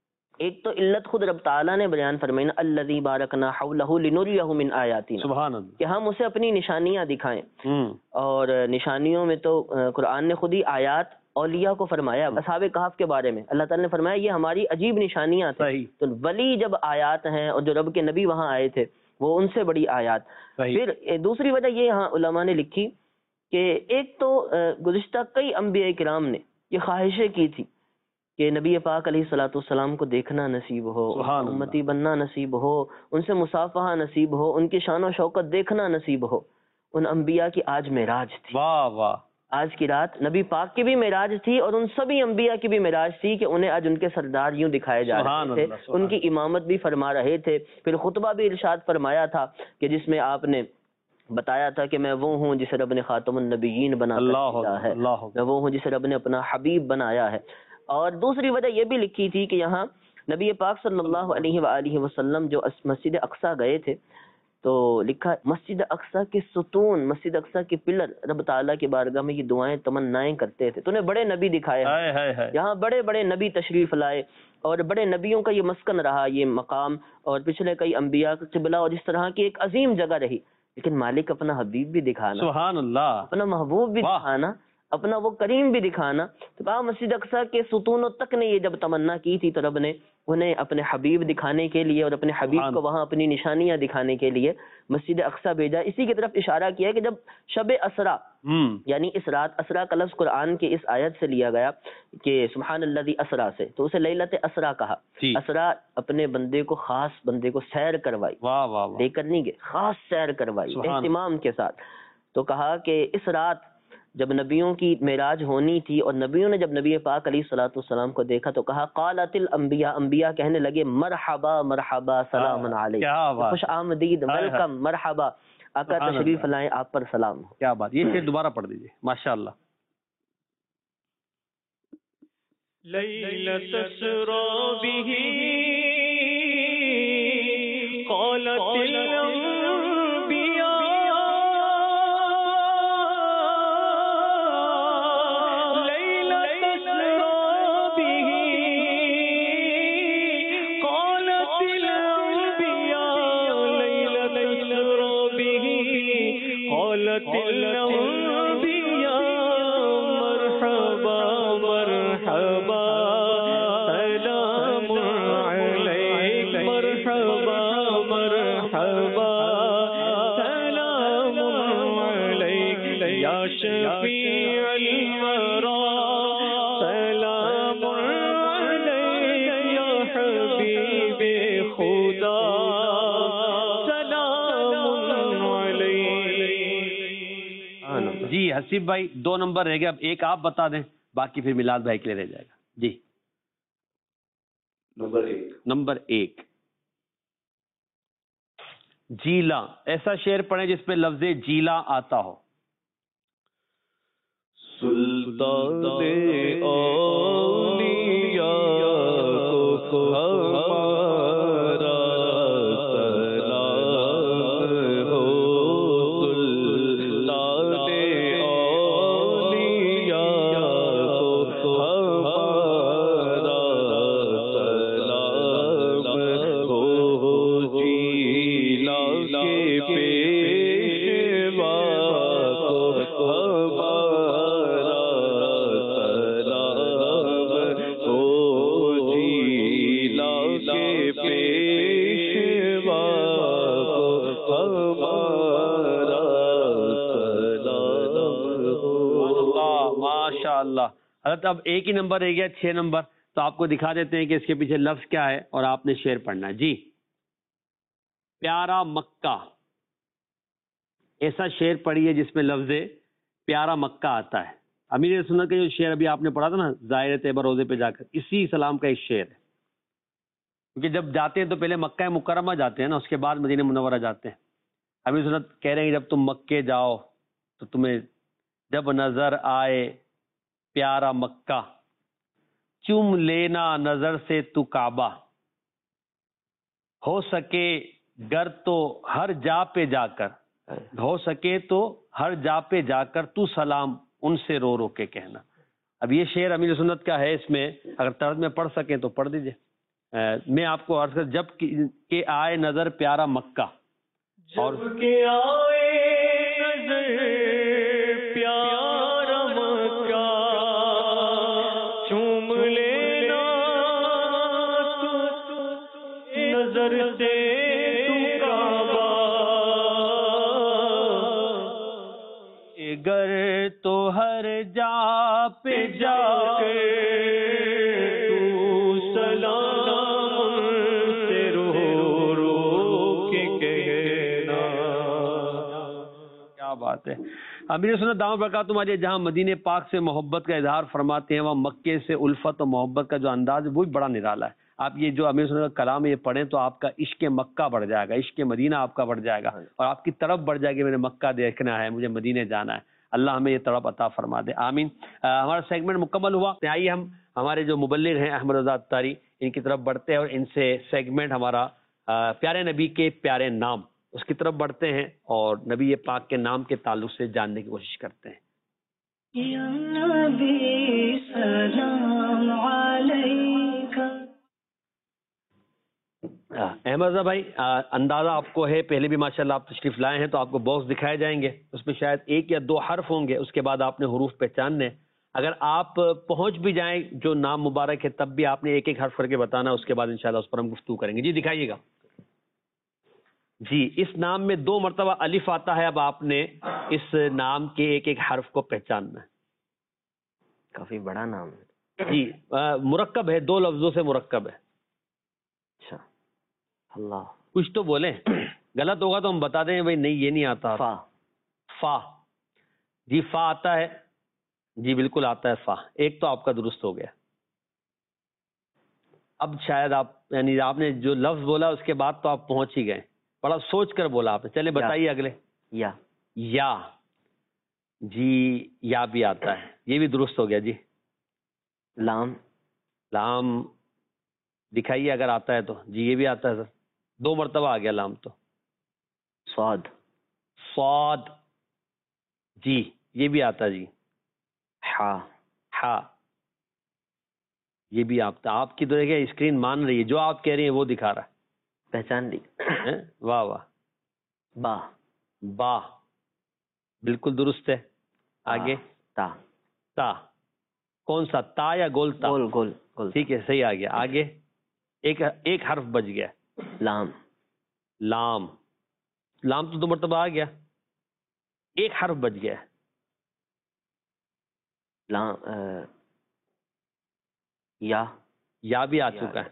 ایک تو علت خود رب تعالیٰ نے بیان فرمائی نا الذی بارکنا حولہ لنریہ من آیاتنا، سبحان اللہ، کہ ہم اسے اپنی نشانیاں دکھائیں. ہوں اور نشانیوں میں تو قرآن نے خود ہی آیات اولیاء کو فرمایا. اصحاب کہف کے بارے میں اللہ تعالیٰ نے فرمایا یہ ہماری عجیب نشانیاں تھیں. صحیح. تو ولی جب آیات ہیں اور جو رب کے نبی وہاں آئے تھے وہ ان سے بڑی آیات. صحیح. پھر دوسری وجہ یہ یہاں علماء نے لکھی کہ ایک تو گزشتہ کئی انبیاء کرام نے یہ خواہشیں کی تھی کہ نبی پاک علیہ الصلوۃ والسلام کو دیکھنا نصیب ہو، امتی بننا نصیب ہو، ان سے مصافحہ نصیب ہو، ان کی شان و شوکت دیکھنا نصیب ہو. ان انبیاء کی آج معراج تھی. واہ واہ. آج کی رات نبی پاک کی بھی معراج تھی اور ان سبھی انبیاء کی بھی معراج تھی کہ انہیں آج ان کے سردار یوں دکھائے جا رہے تھے، ان کی امامت بھی فرما رہے تھے. پھر خطبہ بھی ارشاد فرمایا تھا کہ جس میں آپ نے بتایا تھا کہ میں وہ ہوں جسے رب نے خاتم النبیین بنا دیا ہے، میں وہ ہوں جسے رب نے اپنا حبیب بنایا ہے. اور دوسری وجہ یہ بھی لکھی تھی کہ یہاں نبی پاک صلی اللہ علیہ وآلہ وسلم جو مسجد اقصیٰ گئے تھے تو لکھا مسجد اقصیٰ کے ستون، مسجد اقصیٰ کے پلر رب تعالیٰ کی بارگاہ میں یہ دعائیں تمنائیں کرتے تھے. تو انہیں بڑے نبی دکھائے، یہاں بڑے بڑے نبی تشریف لائے اور بڑے نبیوں کا یہ مسکن رہا یہ مقام، اور پچھلے کئی انبیاء کا قبلہ اور اس طرح کی ایک عظیم جگہ رہی. لیکن مالک اپنا حبیب بھی دکھانا، سبحان اللہ، اپنا محبوب بھی دکھانا، اپنا وہ کریم بھی دکھانا. تو کہا مسجد اقصیٰ کے ستونوں تک نے یہ جب تمنا کی تھی تو رب نے انہیں اپنے حبیب دکھانے کے لیے اور اپنے حبیب کو وہاں اپنی نشانیاں دکھانے کے لیے مسجد اقصیٰ بھیجا. اسی کی طرف اشارہ کیا کہ جب شب اسرا یعنی اس رات، اسرا کا لفظ قرآن کے اس آیت سے لیا گیا کہ سبحان الذی اسرا سے، تو اسے لیلۃ اسرا کہا. اسرا اپنے بندے کو، خاص بندے کو سیر کروائی، لے کر نہیں گئے، خاص سیر کروائی اہتمام کے ساتھ. تو کہا کہ اس رات جب نبیوں کی معراج ہونی تھی اور نبیوں نے جب نبی پاک علیہ الصلوۃ والسلام کو دیکھا تو کہا قالت الانبیاء، انبیاء کہنے لگے مرحبا مرحبا سلام علیک، خوش آمدید، ویلکم، مرحبا، آقا تشریف لائیں، آپ پر سلام ہو. کیا بات. یہ شعر دوبارہ پڑھ دیجیے. ماشاء اللہ. لیلۃ اسری بہ قالت الانبیاء حسیب بھائی دو نمبر رہ گیا، اب ایک آپ بتا دیں، باقی پھر میلاد بھائی کے لیے رہ جائے گا. جی نمبر ایک نمبر ایک جیلا. ایسا شعر پڑھیں جس پہ لفظ جیلا آتا ہو. سلطان اولیاء کو ہمارا سلام ہو، سلطان اولیاء کو ہمارا سلام ہو، جیلا کے پیشوا کو ہمارا اللہ. حضرت اب ایک ہی نمبر رہ گیا، چھ نمبر، تو آپ کو دکھا دیتے ہیں کہ اس کے پیچھے لفظ کیا ہے اور آپ نے شعر پڑھنا ہے. جی پیارا مکہ. ایسا شعر پڑھیے جس میں لفظ پیارا مکہ آتا ہے. امیر سنت کا جو شعر ابھی آپ نے پڑھا تھا نا، زائر طیبہ روزے پہ جا کر، اسی سلام کا ایک شعر ہے. کیونکہ جب جاتے ہیں تو پہلے مکہ مکرمہ جاتے ہیں نا، اس کے بعد مدینہ منورہ جاتے ہیں. امیر سنت کہہ رہے ہیں کہ جب تم مکے جاؤ تو تمہیں جب نظر آئے پیارا مکہ، چوم لینا نظر سے تو کعبہ، ہو سکے گر تو ہر جا پہ جا کر، ہو سکے تو ہر جا پہ جا کر تو سلام ان سے رو رو کے کہنا. اب یہ شعر امیر سنت کا ہے، اس میں اگر طرز میں پڑھ سکیں تو پڑھ دیجئے. میں آپ کو عرض کر، جب کہ آئے نظر پیارا مکہ، اور جب کہ آئے نظر پیارا مکہ، چوم لینا تو نظر سے تو کعبہ، گر تو ہر جا پہ جا کر تو سلام سے رو رو کے کہنا. کیا بات ہے. امیر سنت دامت برکاتہ عالیہ جہاں مدینہ پاک سے محبت کا اظہار فرماتے ہیں، وہاں مکے سے الفت و محبت کا جو انداز ہے وہ بھی بڑا نرالا ہے. آپ یہ جو امیر سنت کا کلام یہ پڑھیں تو آپ کا عشق مکہ بڑھ جائے گا، عشق مدینہ آپ کا بڑھ جائے گا، اور آپ کی طرف بڑھ جائے گی میں نے مکہ دیکھنا ہے، مجھے مدینے جانا ہے. اللہ ہمیں یہ طرف عطا فرما دے، آمین. ہمارا سیگمنٹ مکمل ہوا. آئیے ہم ہمارے جو مبلغ ہیں احمد رضا اتاری، ان کی طرف بڑھتے ہیں اور ان سے سیگمنٹ ہمارا پیارے نبی کے پیارے نام، اس کی طرف بڑھتے ہیں اور نبی پاک کے نام کے تعلق سے جاننے کی کوشش کرتے ہیں. یا نبی سلام علیکہ. احمد رضا بھائی، اندازہ آپ کو ہے، پہلے بھی ماشاءاللہ آپ تشریف لائے ہیں تو آپ کو باکس دکھائے جائیں گے، اس میں شاید ایک یا دو حرف ہوں گے، اس کے بعد آپ نے حروف پہچاننے. اگر آپ پہنچ بھی جائیں جو نام مبارک ہے تب بھی آپ نے ایک ایک حرف کر کے بتانا، اس کے بعد انشاءاللہ اس پر ہم گفتگو کریں گے. جی دکھائیے گا. جی اس نام میں دو مرتبہ الف آتا ہے، اب آپ نے اس نام کے ایک ایک حرف کو پہچاننا ہے. کافی بڑا نام ہے. جی مرکب ہے، دو لفظوں سے مرکب ہے. اچھا. اللہ. کچھ تو بولیں، غلط ہوگا تو ہم بتا دیں بھائی نہیں یہ نہیں آتا. فا. فا. جی فا آتا ہے، جی بالکل آتا ہے فا. ایک تو آپ کا درست ہو گیا. اب شاید آپ یعنی آپ نے جو لفظ بولا اس کے بعد تو آپ پہنچ ہی گئے، بڑا سوچ کر بولا آپ نے. چلے بتائیے اگلے. یا. یا. جی یا بھی آتا ہے، یہ بھی درست ہو گیا. جی لام. لام دکھائیے اگر آتا ہے تو. جی یہ بھی آتا ہے سر، دو مرتبہ آ گیا لام تو. صاد. صاد. جی یہ بھی آتا ہے. جی ہا. ہا. یہ بھی آتا. آپ کی تو دیکھیں اسکرین مان رہی ہے، جو آپ کہہ رہی ہیں وہ دکھا رہا ہے. پہچان لی. واہ واہ. با. با بالکل درست ہے. آگے. تا. تا. کون سا تا یا گول تا؟ گول گول گول. ٹھیک ہے صحیح آ گیا. آگے ایک ایک حرف بچ گیا. لام. لام. لام تو دو مرتبہ آ گیا، ایک حرف بچ گیا. لام. یا. یا بھی آ چکا ہے.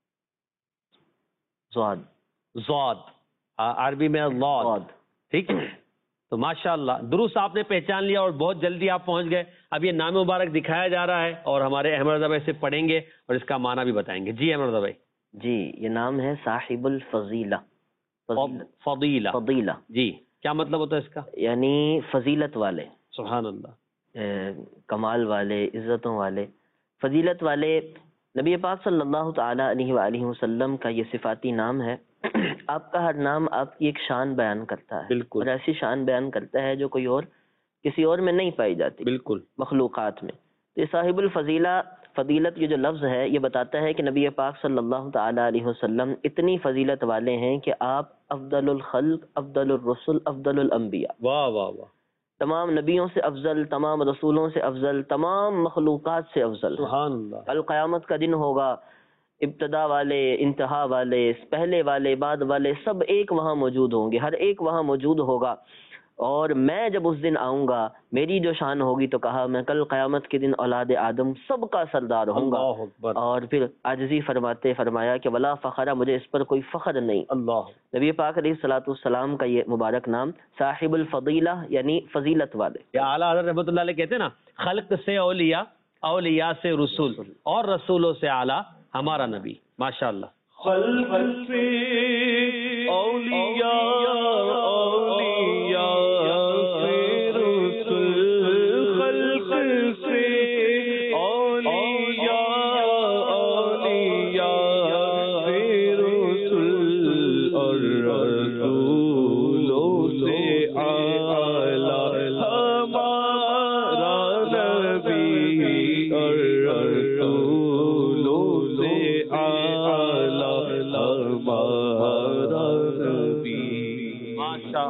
زواد. زواد عربی میں لاد. زواد. ٹھیک ہے تو ماشاءاللہ درست آپ نے پہچان لیا اور بہت جلدی آپ پہنچ گئے. اب یہ نام مبارک دکھایا جا رہا ہے اور ہمارے احمد رضا بھائی سے پڑھیں گے اور اس کا معنی بھی بتائیں گے. جی احمد رضا بھائی. جی یہ نام ہے صاحب الفضیلہ. فضیلہ. فضیلہ. جی کیا مطلب ہوتا ہے اس کا؟ یعنی فضیلت والے. سبحان اللہ. کمال والے، عزتوں والے، فضیلت والے. نبی پاک صلی اللہ تعالی علیہ وآلہ وسلم کا یہ صفاتی نام ہے. آپ کا ہر نام آپ کی ایک شان بیان کرتا ہے. بالکل. اور ایسی شان بیان کرتا ہے جو کوئی اور کسی اور میں نہیں پائی جاتی. بالکل. مخلوقات میں. تو یہ صاحب الفضیلہ، فضیلت یہ جو لفظ ہے یہ بتاتا ہے کہ نبی پاک صلی اللہ تعالی علیہ وسلم اتنی فضیلت والے ہیں کہ آپ افضل الخلق، افضل الرسل، افضل الانبیاء. واہ واہ واہ. تمام نبیوں سے افضل، تمام رسولوں سے افضل، تمام مخلوقات سے افضل. سبحان اللہ. کل قیامت کا دن ہوگا، ابتدا والے، انتہا والے، پہلے والے، بعد والے سب ایک وہاں موجود ہوں گے، ہر ایک وہاں موجود ہوگا. اور میں جب اس دن آؤں گا میری جو شان ہوگی تو کہا میں کل قیامت کے دن اولاد آدم سب کا سردار ہوں گا. اللہ اکبر. اور پھر عاجزی فرماتے فرمایا کہ ولا فخر، مجھے اس پر کوئی فخر نہیں. اللہ. نبی پاک علیہ الصلوۃ والسلام کا یہ مبارک نام صاحب الفضیلہ یعنی فضیلت والے. یا اعلیٰ حضرت رحمۃ اللہ علیہ کہتے ہیں نا، خلق سے اولیاء، اولیاء سے رسول، اور رسولوں سے اعلیٰ ہمارا نبی. ماشاء اللہ. خلق سے اولیاء، اولیاء سے رسول، خلق سے اولیاء، اولیاء سے رسول، اور رسولوں سے اعلیٰ ہمارا نبی.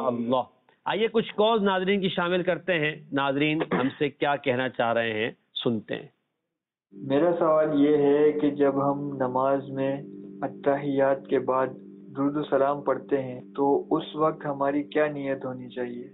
اللہ. آئیے کچھ کالز ناظرین کی شامل کرتے ہیں. ناظرین ہم سے کیا کہنا چاہ رہے ہیں سنتے ہیں. میرا سوال یہ ہے کہ جب ہم نماز میں اتحیات کے بعد درود و سلام پڑھتے ہیں تو اس وقت ہماری کیا نیت ہونی چاہیے؟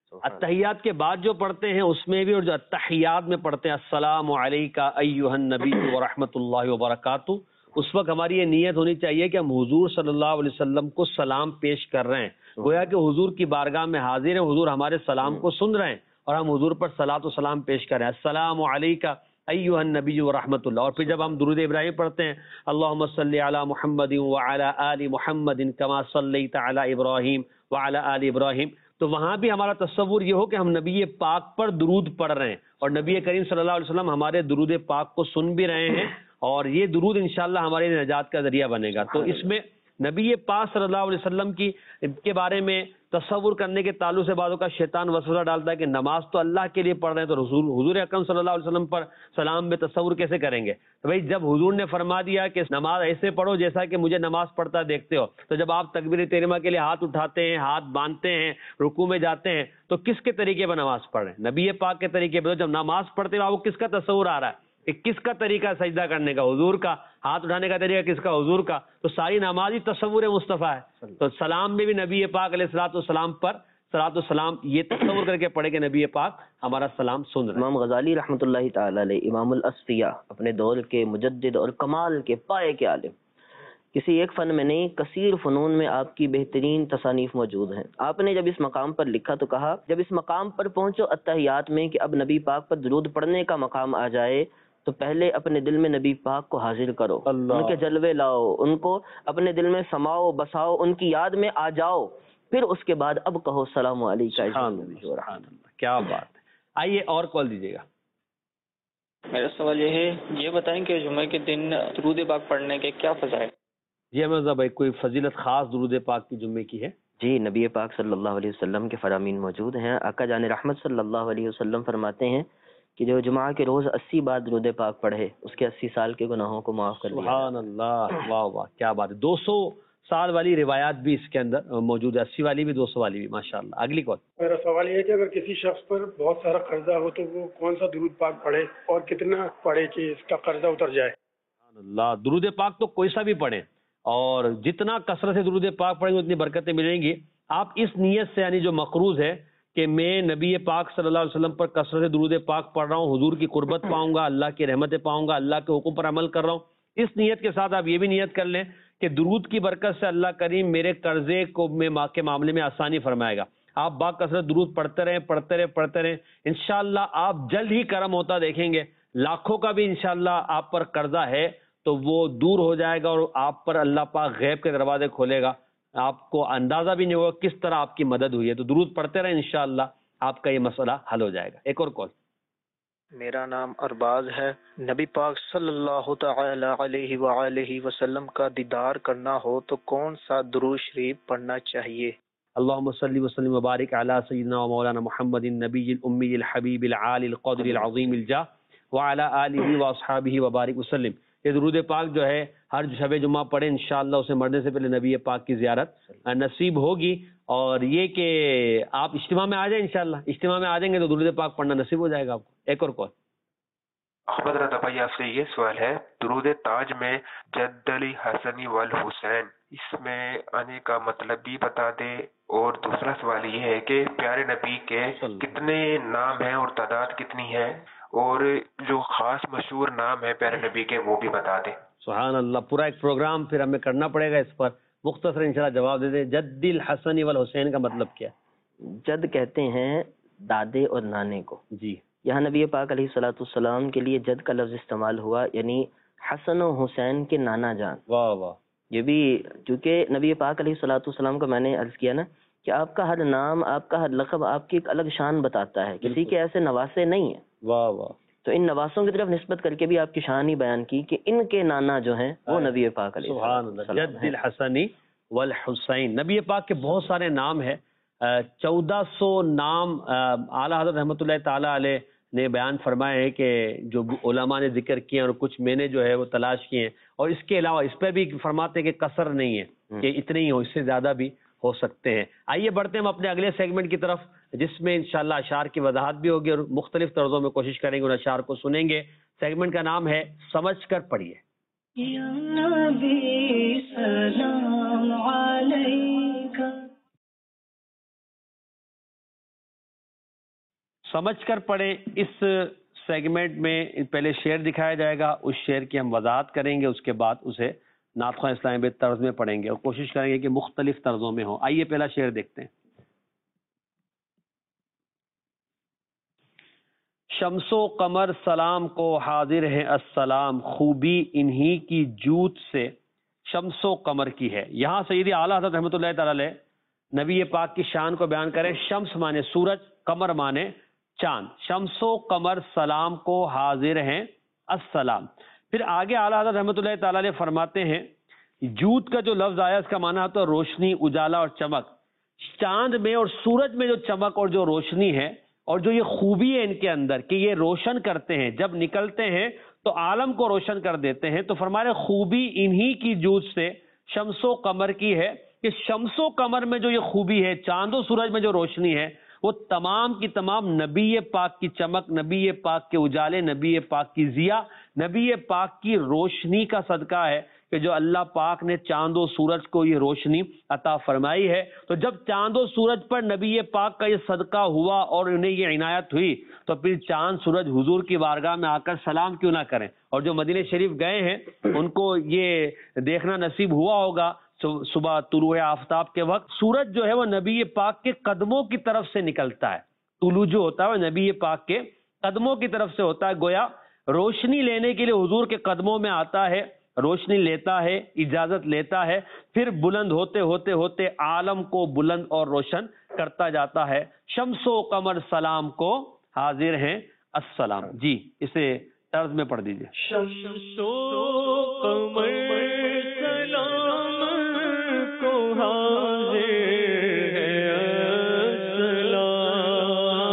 اتحیات کے بعد جو پڑھتے ہیں اس میں بھی، اور جو اتحیات میں پڑھتے ہیں السلام علیکہ ایھا النبی ورحمۃ اللہ وبرکاتہ، اس وقت ہماری یہ نیت ہونی چاہیے کہ ہم حضور صلی اللہ علیہ وسلم کو سلام پیش کر رہے ہیں. گویا کہ حضور کی بارگاہ میں حاضر ہیں، حضور ہمارے سلام کو سن رہے ہیں اور ہم حضور پر صلاۃ و سلام پیش کر رہے ہیں. السلام علیکہ ایھا النبی ورحمۃ اللہ. اور پھر جب ہم درود ابراہیم پڑھتے ہیں اللہم صلی علی محمد وعلی آل محمد کما صلیت علی ابراہیم وعلی آل ابراہیم، تو وہاں بھی ہمارا تصور یہ ہو کہ ہم نبی پاک پر درود پڑھ رہے ہیں اور نبی کریم صلی اللہ علیہ وسلم ہمارے درود پاک کو سن بھی رہے ہیں، اور یہ درود انشاءاللہ ہمارے نجات کا ذریعہ بنے گا. تو اس میں نبی پاک صلی اللہ علیہ وسلم کی کے بارے میں تصور کرنے کے تعلق سے بعضوں کا شیطان وسوسہ ڈالتا ہے کہ نماز تو اللہ کے لیے پڑھ رہے ہیں تو حضور حضور اکرم صلی اللہ علیہ وسلم پر سلام میں تصور کیسے کریں گے؟ تو بھائی جب حضور نے فرما دیا کہ نماز ایسے پڑھو جیسا کہ مجھے نماز پڑھتا دیکھتے ہو، تو جب آپ تکبیر تحریمہ کے لیے ہاتھ اٹھاتے ہیں، ہاتھ باندھتے ہیں، رکوع میں جاتے ہیں، تو کس کے طریقے پر نماز پڑھ رہے ہیں؟ نبی پاک کے طریقے پر. جب نماز پڑھتے ہیں آپ کو کس کا تصور آ رہا ہے کہ کس کا طریقہ سجدہ کرنے کا؟ حضور کا. ہاتھ اٹھانے کا طریقہ کس کا؟ حضور کا. تو ساری نماز ہی تصور مصطفیٰ ہے. تو سلام میں بھی نبی پاک علیہ الصلوۃ والسلام پر صلوات والسلام یہ تصور کر کے پڑھے کہ نبی پاک ہمارا سلام سن رہے ہیں. امام غزالی رحمۃ اللہ تعالی علیہ، امام الاصفیاء، اپنے دور کے مجدد اور کمال کے پائے کے عالم، کسی ایک فن میں نہیں کثیر فنون میں آپ کی بہترین تصانیف موجود ہیں. آپ نے جب اس مقام پر لکھا تو کہا جب اس مقام پر پہنچو اتحیات میں کہ اب نبی پاک پر درود پڑھنے کا مقام آ جائے تو پہلے اپنے دل میں نبی پاک کو حاضر کرو، ان کے جلوے لاؤ، ان کو اپنے دل میں سماؤ بساؤ، ان کی یاد میں آ جاؤ، پھر اس کے بعد اب کہو السلام علیکم. کیا بات ہے. آئیے اور کال دیجیے گا. میرا سوال یہ ہے، یہ بتائیں کہ جمعہ کے دن درود پاک پڑھنے کے کیا فضائل؟ جی احمد بھائی، کوئی فضیلت خاص درود پاک کی جمعے کی ہے؟ جی نبی پاک صلی اللہ علیہ وسلم کے فرامین موجود ہیں. آقا جان رحمت صلی اللہ علیہ وسلم فرماتے ہیں کہ جو جمعہ کے روز اسی بار درود پاک پڑھے اس کے اسی سال کے گناہوں کو معاف کر دیا. سبحان اللہ، واہ واہ کیا بات ہے. دو سو سال والی روایات بھی اس کے اندر موجود ہے، اسی والی بھی، دو سو والی بھی. ماشاء اللہ. اگلی کال. میرا سوال یہ ہے کہ اگر کسی شخص پر بہت سارا قرضہ ہو تو وہ کون سا درود پاک پڑھے اور کتنا پڑھے کہ اس کا قرضہ اتر جائے؟ سبحان اللہ. درود پاک تو کوئی سا بھی پڑھیں، اور جتنا کثرت سے درود پاک پڑھیں گے اتنی برکتیں ملیں گی. آپ اس نیت سے، یعنی جو مقروض ہے کہ میں نبی پاک صلی اللہ علیہ وسلم پر کثرت سے درود پاک پڑھ رہا ہوں، حضور کی قربت پاؤں گا، اللہ کی رحمتیں پاؤں گا، اللہ کے حکم پر عمل کر رہا ہوں، اس نیت کے ساتھ آپ یہ بھی نیت کر لیں کہ درود کی برکت سے اللہ کریم میرے قرضے کو میں ماں کے معاملے میں آسانی فرمائے گا. آپ با کثرت درود پڑھتے رہیں پڑھتے رہیں پڑھتے رہیں، انشاءاللہ آپ جلد ہی کرم ہوتا دیکھیں گے. لاکھوں کا بھی انشاءاللہ آپ پر قرضہ ہے تو وہ دور ہو جائے گا، اور آپ پر اللہ پاک غیب کے دروازے کھولے گا. آپ کو اندازہ بھی نہیں ہوگا کس طرح آپ کی مدد ہوئی ہے. تو درود پڑھتے رہیں، انشاءاللہ آپ کا یہ مسئلہ حل ہو جائے گا. ایک اور کال. میرا نام ارباز ہے. نبی پاک صلی اللہ تعالی علیہ وآلہ وسلم کا دیدار کرنا ہو تو کون سا درود شریف پڑھنا چاہیے؟ اللہم صلی وسلم وبارک علی سیدنا و مولانا محمد النبی الامی الحبیب العالی القدر العظیم الجاہ وعلی آلہ واصحابہ وبارک وسلم. یہ درود پاک جو ہے ہر شب جمعہ پڑھیں، انشاءاللہ اسے مرنے سے پہلے نبی پاک کی زیارت نصیب ہوگی. اور یہ کہ آپ اجتماع میں آ جائیں، انشاءاللہ اجتماع میں آ جائیں گے تو درود پاک پڑھنا نصیب ہو جائے گا آپ کو. ایک اور کال. احمد رضا بھائی آپ سے یہ سوال ہے، درود تاج میں جد علی حسنی والحسین، اس میں آنے کا مطلب بھی بتا دے. اور دوسرا سوال یہ ہے کہ پیارے نبی کے کتنے نام ہیں اور تعداد کتنی ہے، اور جو خاص مشہور نام ہے پیارے نبی کے وہ بھی بتا دیں. سبحان اللہ. پورا ایک پروگرام پھر ہمیں کرنا پڑے گا اس پر. مختصر انشاءاللہ جواب دے دیں. جد الحسن والحسین کا مطلب کیا؟ جد کہتے ہیں دادے اور نانے کو. جی. یہاں نبی پاک علیہ الصلوۃ والسلام کے لیے جد کا لفظ استعمال ہوا، یعنی حسن و حسین کے نانا جان. واہ واہ. یہ بھی چونکہ نبی پاک علیہ الصلوۃ والسلام کا میں نے عرض کیا نا کہ آپ کا ہر نام، آپ کا ہر لقب آپ کی ایک الگ شان بتاتا ہے. کسی کے ایسے نواسے نہیں ہیں. واہ واہ. تو ان نواسوں کی طرف نسبت کر کے بھی آپ کی شان ہی بیان کی کہ ان کے نانا جو ہیں وہ نبی پاک علیہ سبحان اللہ. جد الحسنی والحسین. نبی پاک کے بہت سارے نام ہیں، چودہ سو نام اعلیٰ حضرت رحمۃ اللہ تعالیٰ علیہ نے بیان فرمائے ہیں کہ جو علماء نے ذکر کیے ہیں اور کچھ میں نے جو ہے وہ تلاش کیے ہیں. اور اس کے علاوہ اس پہ بھی فرماتے ہیں کہ قصر نہیں ہے کہ اتنے ہی ہو، اس سے زیادہ بھی ہو سکتے ہیں۔ آئیے بڑھتے ہیں ہم اپنے اگلے سیگمنٹ کی طرف، جس میں انشاءاللہ اشعار کی وضاحت بھی ہوگی اور مختلف طرزوں میں کوشش کریں گے ان اشعار کو سنیں گے۔ سیگمنٹ کا نام ہے سمجھ کر پڑھیے۔ یا نبی سلام علیکہ، سمجھ کر پڑھیں۔ اس سیگمنٹ میں پہلے شعر دکھایا جائے گا، اس شعر کی ہم وضاحت کریں گے، اس کے بعد اسے نعت خواہ اسلامی بیت طرز میں پڑھیں گے اور کوشش کریں گے کہ مختلف طرزوں میں ہوں۔ آئیے پہلا شعر دیکھتے ہیں۔ شمس و قمر سلام کو حاضر ہیں السلام، خوبی انہی کی جوت سے شمس و قمر کی ہے۔ یہاں سیدی اعلیٰ حضرت رحمۃ اللہ تعالی علیہ نبی پاک کی شان کو بیان کریں۔ شمس مانے سورج، قمر مانے چاند۔ شمس و قمر سلام کو حاضر ہیں السلام۔ پھر آگے اعلیٰ حضرت رحمۃ اللہ تعالی علیہ فرماتے ہیں جوت کا جو لفظ آیا اس کا معنی ہوتا ہے روشنی، اجالا اور چمک۔ چاند میں اور سورج میں جو چمک اور جو روشنی ہے اور جو یہ خوبی ہے ان کے اندر کہ یہ روشن کرتے ہیں، جب نکلتے ہیں تو عالم کو روشن کر دیتے ہیں، تو فرمائے خوبی انہی کی جوت سے شمس و قمر کی ہے کہ شمس و قمر میں جو یہ خوبی ہے، چاند و سورج میں جو روشنی ہے، وہ تمام کی تمام نبی پاک کی چمک، نبی پاک کے اجالے، نبی پاک کی ضیا، نبی پاک کی روشنی کا صدقہ ہے کہ جو اللہ پاک نے چاند و سورج کو یہ روشنی عطا فرمائی ہے۔ تو جب چاند و سورج پر نبی پاک کا یہ صدقہ ہوا اور انہیں یہ عنایت ہوئی، تو پھر چاند سورج حضور کی بارگاہ میں آ کر سلام کیوں نہ کریں؟ اور جو مدینہ شریف گئے ہیں ان کو یہ دیکھنا نصیب ہوا ہوگا صبح طلوع آفتاب کے وقت سورج جو ہے وہ نبی پاک کے قدموں کی طرف سے نکلتا ہے۔ طلوع جو ہوتا ہے وہ نبی پاک کے قدموں کی طرف سے ہوتا ہے، گویا روشنی لینے کے لیے حضور کے قدموں میں آتا ہے، روشنی لیتا ہے، اجازت لیتا ہے، پھر بلند ہوتے ہوتے ہوتے عالم کو بلند اور روشن کرتا جاتا ہے۔ شمس و قمر سلام کو حاضر ہیں السلام۔ جی اسے طرز میں پڑھ دیجئے۔ شمس و قمر سلام کو حاضر ہے السلام،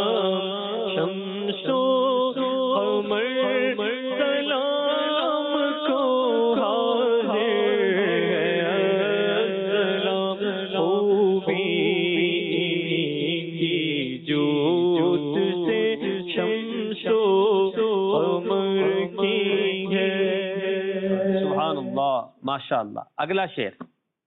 شمس و قمر سلام کو حاضر ہے السلام، خوبی کی جوت سے شمس و قمر کی ہے۔ سبحان اللہ، ماشاء اللہ۔ اگلا شعر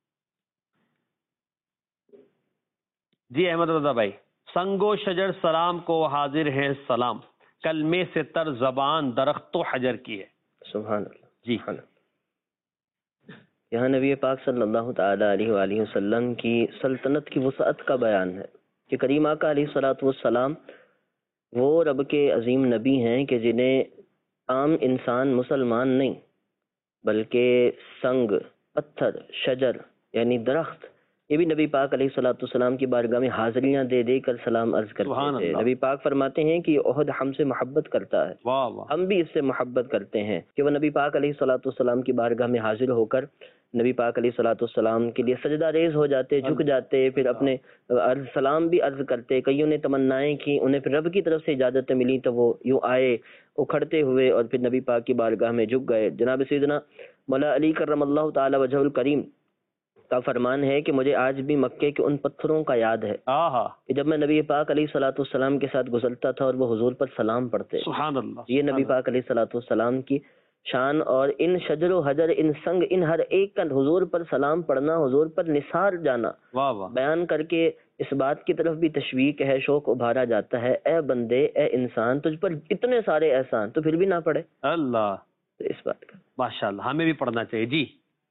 جی احمد رضا بھائی۔ سنگ و شجر سلام کو حاضر ہے سلام، کلمے سے تر زبان درخت و حجر کی ہے۔ سبحان اللہ جی سبحان اللہ۔ یہاں نبی پاک صلی اللہ تعالی علیہ وآلہ وسلم کی سلطنت کی وسعت کا بیان ہے کہ کریم آقا علیہ الصلوۃ والسلام وہ رب کے عظیم نبی ہیں کہ جنہیں عام انسان مسلمان نہیں بلکہ سنگ، پتھر، شجر یعنی درخت، یہ بھی نبی پاک علیہ الصلوۃ والسلام کی بارگاہ میں حاضریاں دے دے کر سلام عرض کرتے تھے۔ نبی پاک فرماتے ہیں کہ احد ہم سے محبت کرتا ہے، واہ واہ، ہم بھی اس سے محبت کرتے ہیں کہ وہ نبی پاک علیہ الصلوۃ والسلام کی بارگاہ میں حاضر ہو کر نبی پاک علیہ الصلوۃ والسلام کے لیے سجدہ ریز ہو جاتے، جھک جاتے، پھر اپنے عرض سلام بھی عرض کرتے۔ کئیوں نے تمنائیں کی، انہیں پھر رب کی طرف سے اجازتیں ملی تو وہ یوں آئے اکھڑتے ہوئے اور پھر نبی پاک کی بارگاہ میں جھک گئے۔ جناب سیدنا مولا علی کرم اللہ تعالی وجہ الکریم کا فرمان ہے کہ مجھے آج بھی مکے کے ان پتھروں کا یاد ہے کہ جب میں نبی پاک علیہ الصلوۃ والسلام کے ساتھ گزرتا تھا اور وہ حضور پر سلام پڑھتے۔ سبحان اللہ۔ یہ نبی پاک علیہ الصلوۃ والسلام کی شان، اور ان شجر و حجر، ان سنگ، ان ہر ایک کا حضور پر سلام پڑھنا، حضور پر نثار جانا واہ واہ، بیان کر کے اس بات کی طرف بھی تشویق ہے، شوق ابھارا جاتا ہے، اے بندے، اے انسان، تجھ پر اتنے سارے احسان تو پھر بھی نہ پڑھے اللہ، تو اس بات کا ماشاء اللہ ہمیں بھی پڑھنا چاہیے۔ جی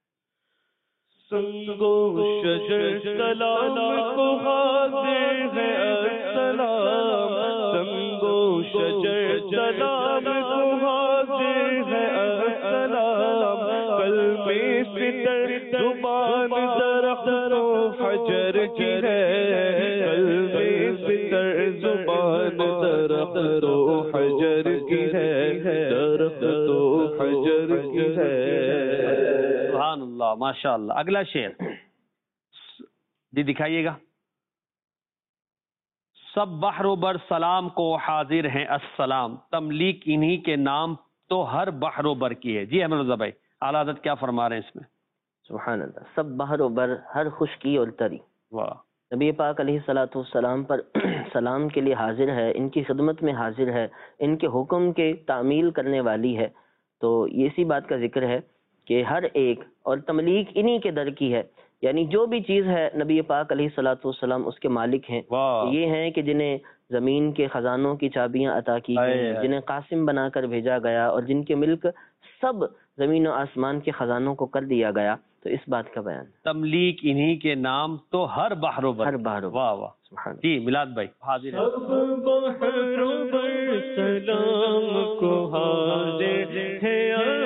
سنگ و شجر سلام کو حاضر ہے السلام، سنگ و شجر سلام کو حاضر ہے السلام، کلمے سے تر زبان درخت و حجر کی ہے، کلمے سے تر زبان درخت و حجر کی ہے، درخت و حجر کی ہے۔ سبحان اللہ، ماشاء اللہ۔ اگلا شعر جی دکھائیے گا۔ سب بحر و بر سلام کو حاضر ہیں السلام، تملیک انہی کے نام تو ہر بحر و بر کی ہے۔ جی احمد رضا بھائی، اعلیٰ حضرت کیا فرما رہے ہیں اس میں؟ سبحان اللہ۔ سب بحر و بر، ہر خشکی اور تری، واہ. نبی پاک علیہ الصلوۃ والسلام پر سلام کے لیے حاضر ہے، ان کی خدمت میں حاضر ہے، ان کے حکم کے تعمیل کرنے والی ہے. تو یہ اسی بات کا ذکر ہے کہ ہر ایک اور تملیک انہی کے در کی ہے، یعنی جو بھی چیز ہے نبی پاک علیہ الصلوۃ والسلام اس کے مالک ہیں. یہ ہیں کہ جنہیں زمین کے خزانوں کی چابیاں عطا کی گئیں، جنہیں قاسم بنا کر بھیجا گیا، اور جن کے ملک سب زمین و آسمان کے خزانوں کو کر دیا گیا. تو اس بات کا بیان تملیک انہی کے نام تو ہر بحر و بر. ہر بحر و بر. واہ واہ. جی میلاد بھائی حاضر ہیں. سب بحر و بر سلام کو حاضر ہے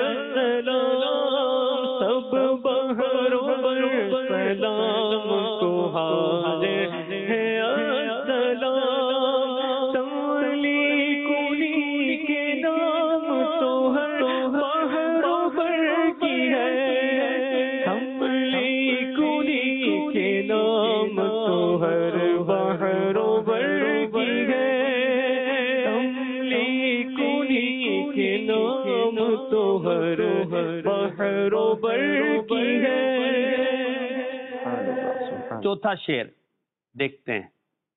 السلام، سب بحر و بر سلام کو حاضر ہے السلام. تملیک انہی کے نام تو ہر بحر و بر کی ہے، تملیک انہی کے نام تو ہر بحر و بر کی ہے، تملیک انہی کے نام تو ہر بحر و بر کی ہے. چوتھا شعر دیکھتے ہیں.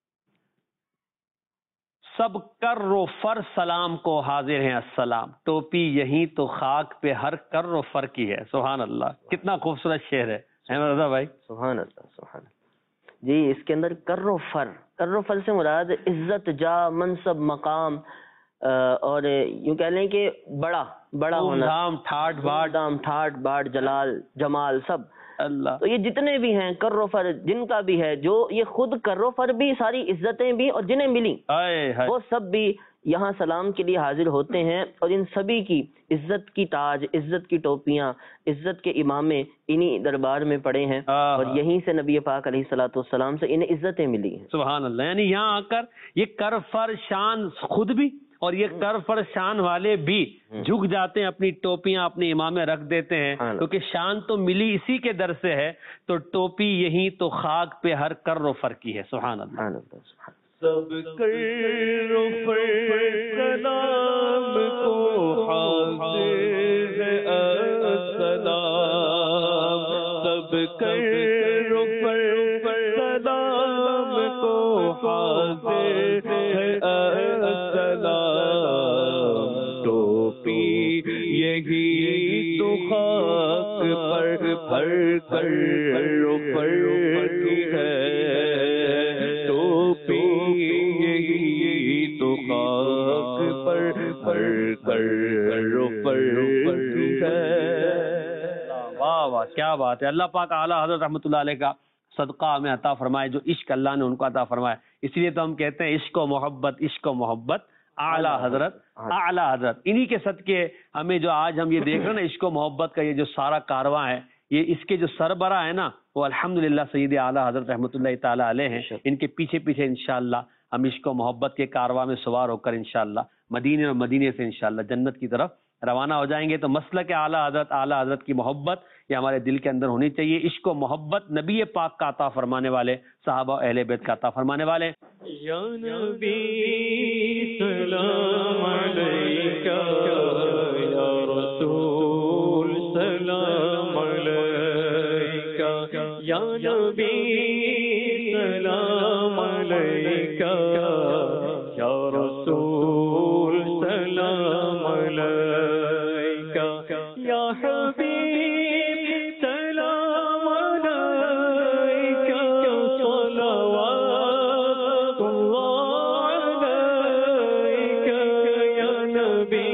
سب کر و فر سلام کو حاضر ہیں السلام، ٹوپی یہیں تو خاک پہ ہر کر و فر کی ہے. سبحان اللہ، کتنا خوبصورت شعر ہے احمد رضا بھائی. سبحان اللہ سبحان اللہ. جی اس کے اندر کر و فر، کر و فر سے مراد عزت، جا، منصب، مقام، اور یوں کہہ لیں کہ بڑا بڑا ہونا، دھام ٹھاٹ باٹ، دام ٹھاٹ باٹ، جلال جمال سب. اللہ تو یہ جتنے بھی ہیں کر و فر جن کا بھی ہے، جو یہ خود کر و فر بھی، ساری عزتیں بھی، اور جنہیں ملی وہ سب بھی یہاں سلام کے لیے حاضر ہوتے ہیں. اور ان سبھی کی عزت کی تاج، عزت کی ٹوپیاں، عزت کے امامے انہی دربار میں پڑے ہیں، اور یہیں سے نبی پاک علیہ الصلوۃ والسلام سے انہیں عزتیں ملی ہیں. سبحان اللہ. یعنی یہاں آ کر یہ کر فر شان خود بھی اور یہ کر فر شان والے بھی جھک جاتے ہیں، اپنی ٹوپیاں اپنے امامے رکھ دیتے ہیں، کیونکہ شان تو ملی اسی کے در سے ہے. تو ٹوپی یہیں تو خاک پہ ہر کر و فر کی ہے. سبحان اللہ. سب کر و فر سلام کو حاضر ہے السلام، سب کر و فر سلام کو حاضر ہے السلام. ٹوپی یہی تو خاک پر ہر کر و فر کی ہے، ٹوپی یہی تو خاک پر ہر کر و فر کی ہے. واہ واہ کیا بات ہے. اللہ پاک اعلیٰ حضرت رحمۃ اللہ علیہ کا صدقہ ہمیں عطا فرمائے، جو عشق اللہ نے ان کو عطا فرمایا. اس لیے تو ہم کہتے ہیں عشق و محبت، عشق و محبت اعلیٰ حضرت اعلیٰ حضرت. انہی کے صدقے ہمیں جو آج ہم یہ دیکھ رہے ہیں نا عشق و محبت کا یہ جو سارا کارواں ہے، یہ اس کے جو سربراہ ہے نا وہ الحمدللہ سید اعلیٰ حضرت رحمۃ اللہ تعالیٰ علیہ ہیں. ان کے پیچھے پیچھے انشاءاللہ ہم عشق و محبت کے کارواں میں سوار ہو کر انشاءاللہ مدینے اور مدینے سے انشاءاللہ جنت کی طرف روانہ ہو جائیں گے. تو مسلک اعلیٰ حضرت اعلیٰ حضرت کی محبت یہ ہمارے دل کے اندر ہونی چاہیے. عشق و محبت نبی پاک کا عطا فرمانے والے، صحابہ اہل بیت کا عطا فرمانے والے. یا نبی سلام علیکہ، یا رسول سلام علیکہ، یا نبی سلام علیکہ، یا رسول سلام علیکہ، یا حبیب سلام علیکہ، صلوات اللہ علیکہ، یا نبی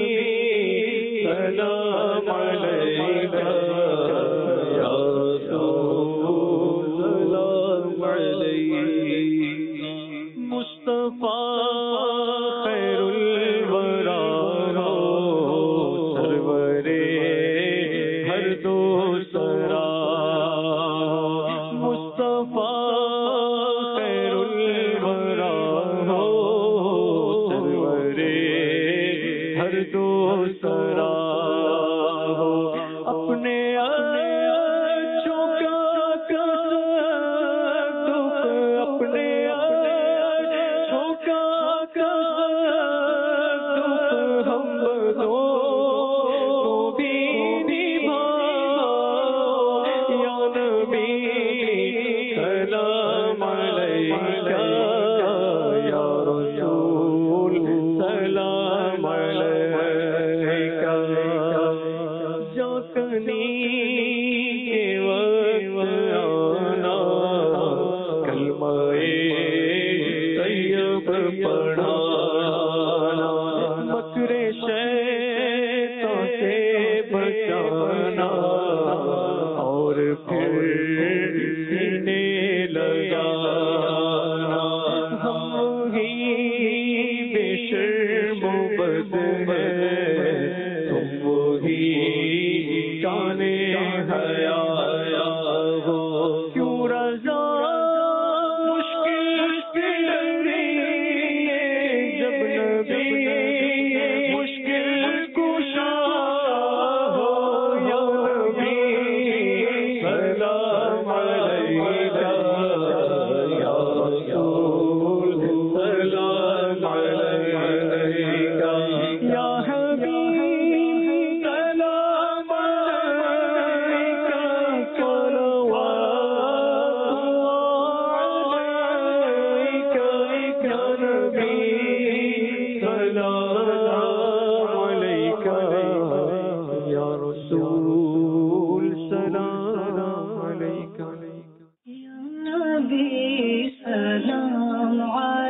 سلام علیکہ، یا رسول سلام علیکہ. مصطفیٰ خیر الورا سرورے ہر دو سرا، مصطفیٰ خیر الورا سرورے ہر دو سرا. اپنے اچھوں کا دکھ، اپنے اچھوں کا دکھ ہم بدوں کو بھی نبھاؤ. یا نبی سلام طیب پڑھانا، مکر شیطان سے بچانا، اور پھر سینے لگانا. ہم ہی بے شرم و بد ہیں، تم وہی جانے حیا ہو. کیوں رضا مشکل سے ڈریے جب نبی مشکل کشا ہو. یا نبی سلام علیکہ، یا رسول سلام علیکہ، یا حبیب سلام علیکہ، صلوات علیکہ، یا نبی سلام علیکہ، یا رسول سلام علیکہ. یا نبی سلام علیکہ.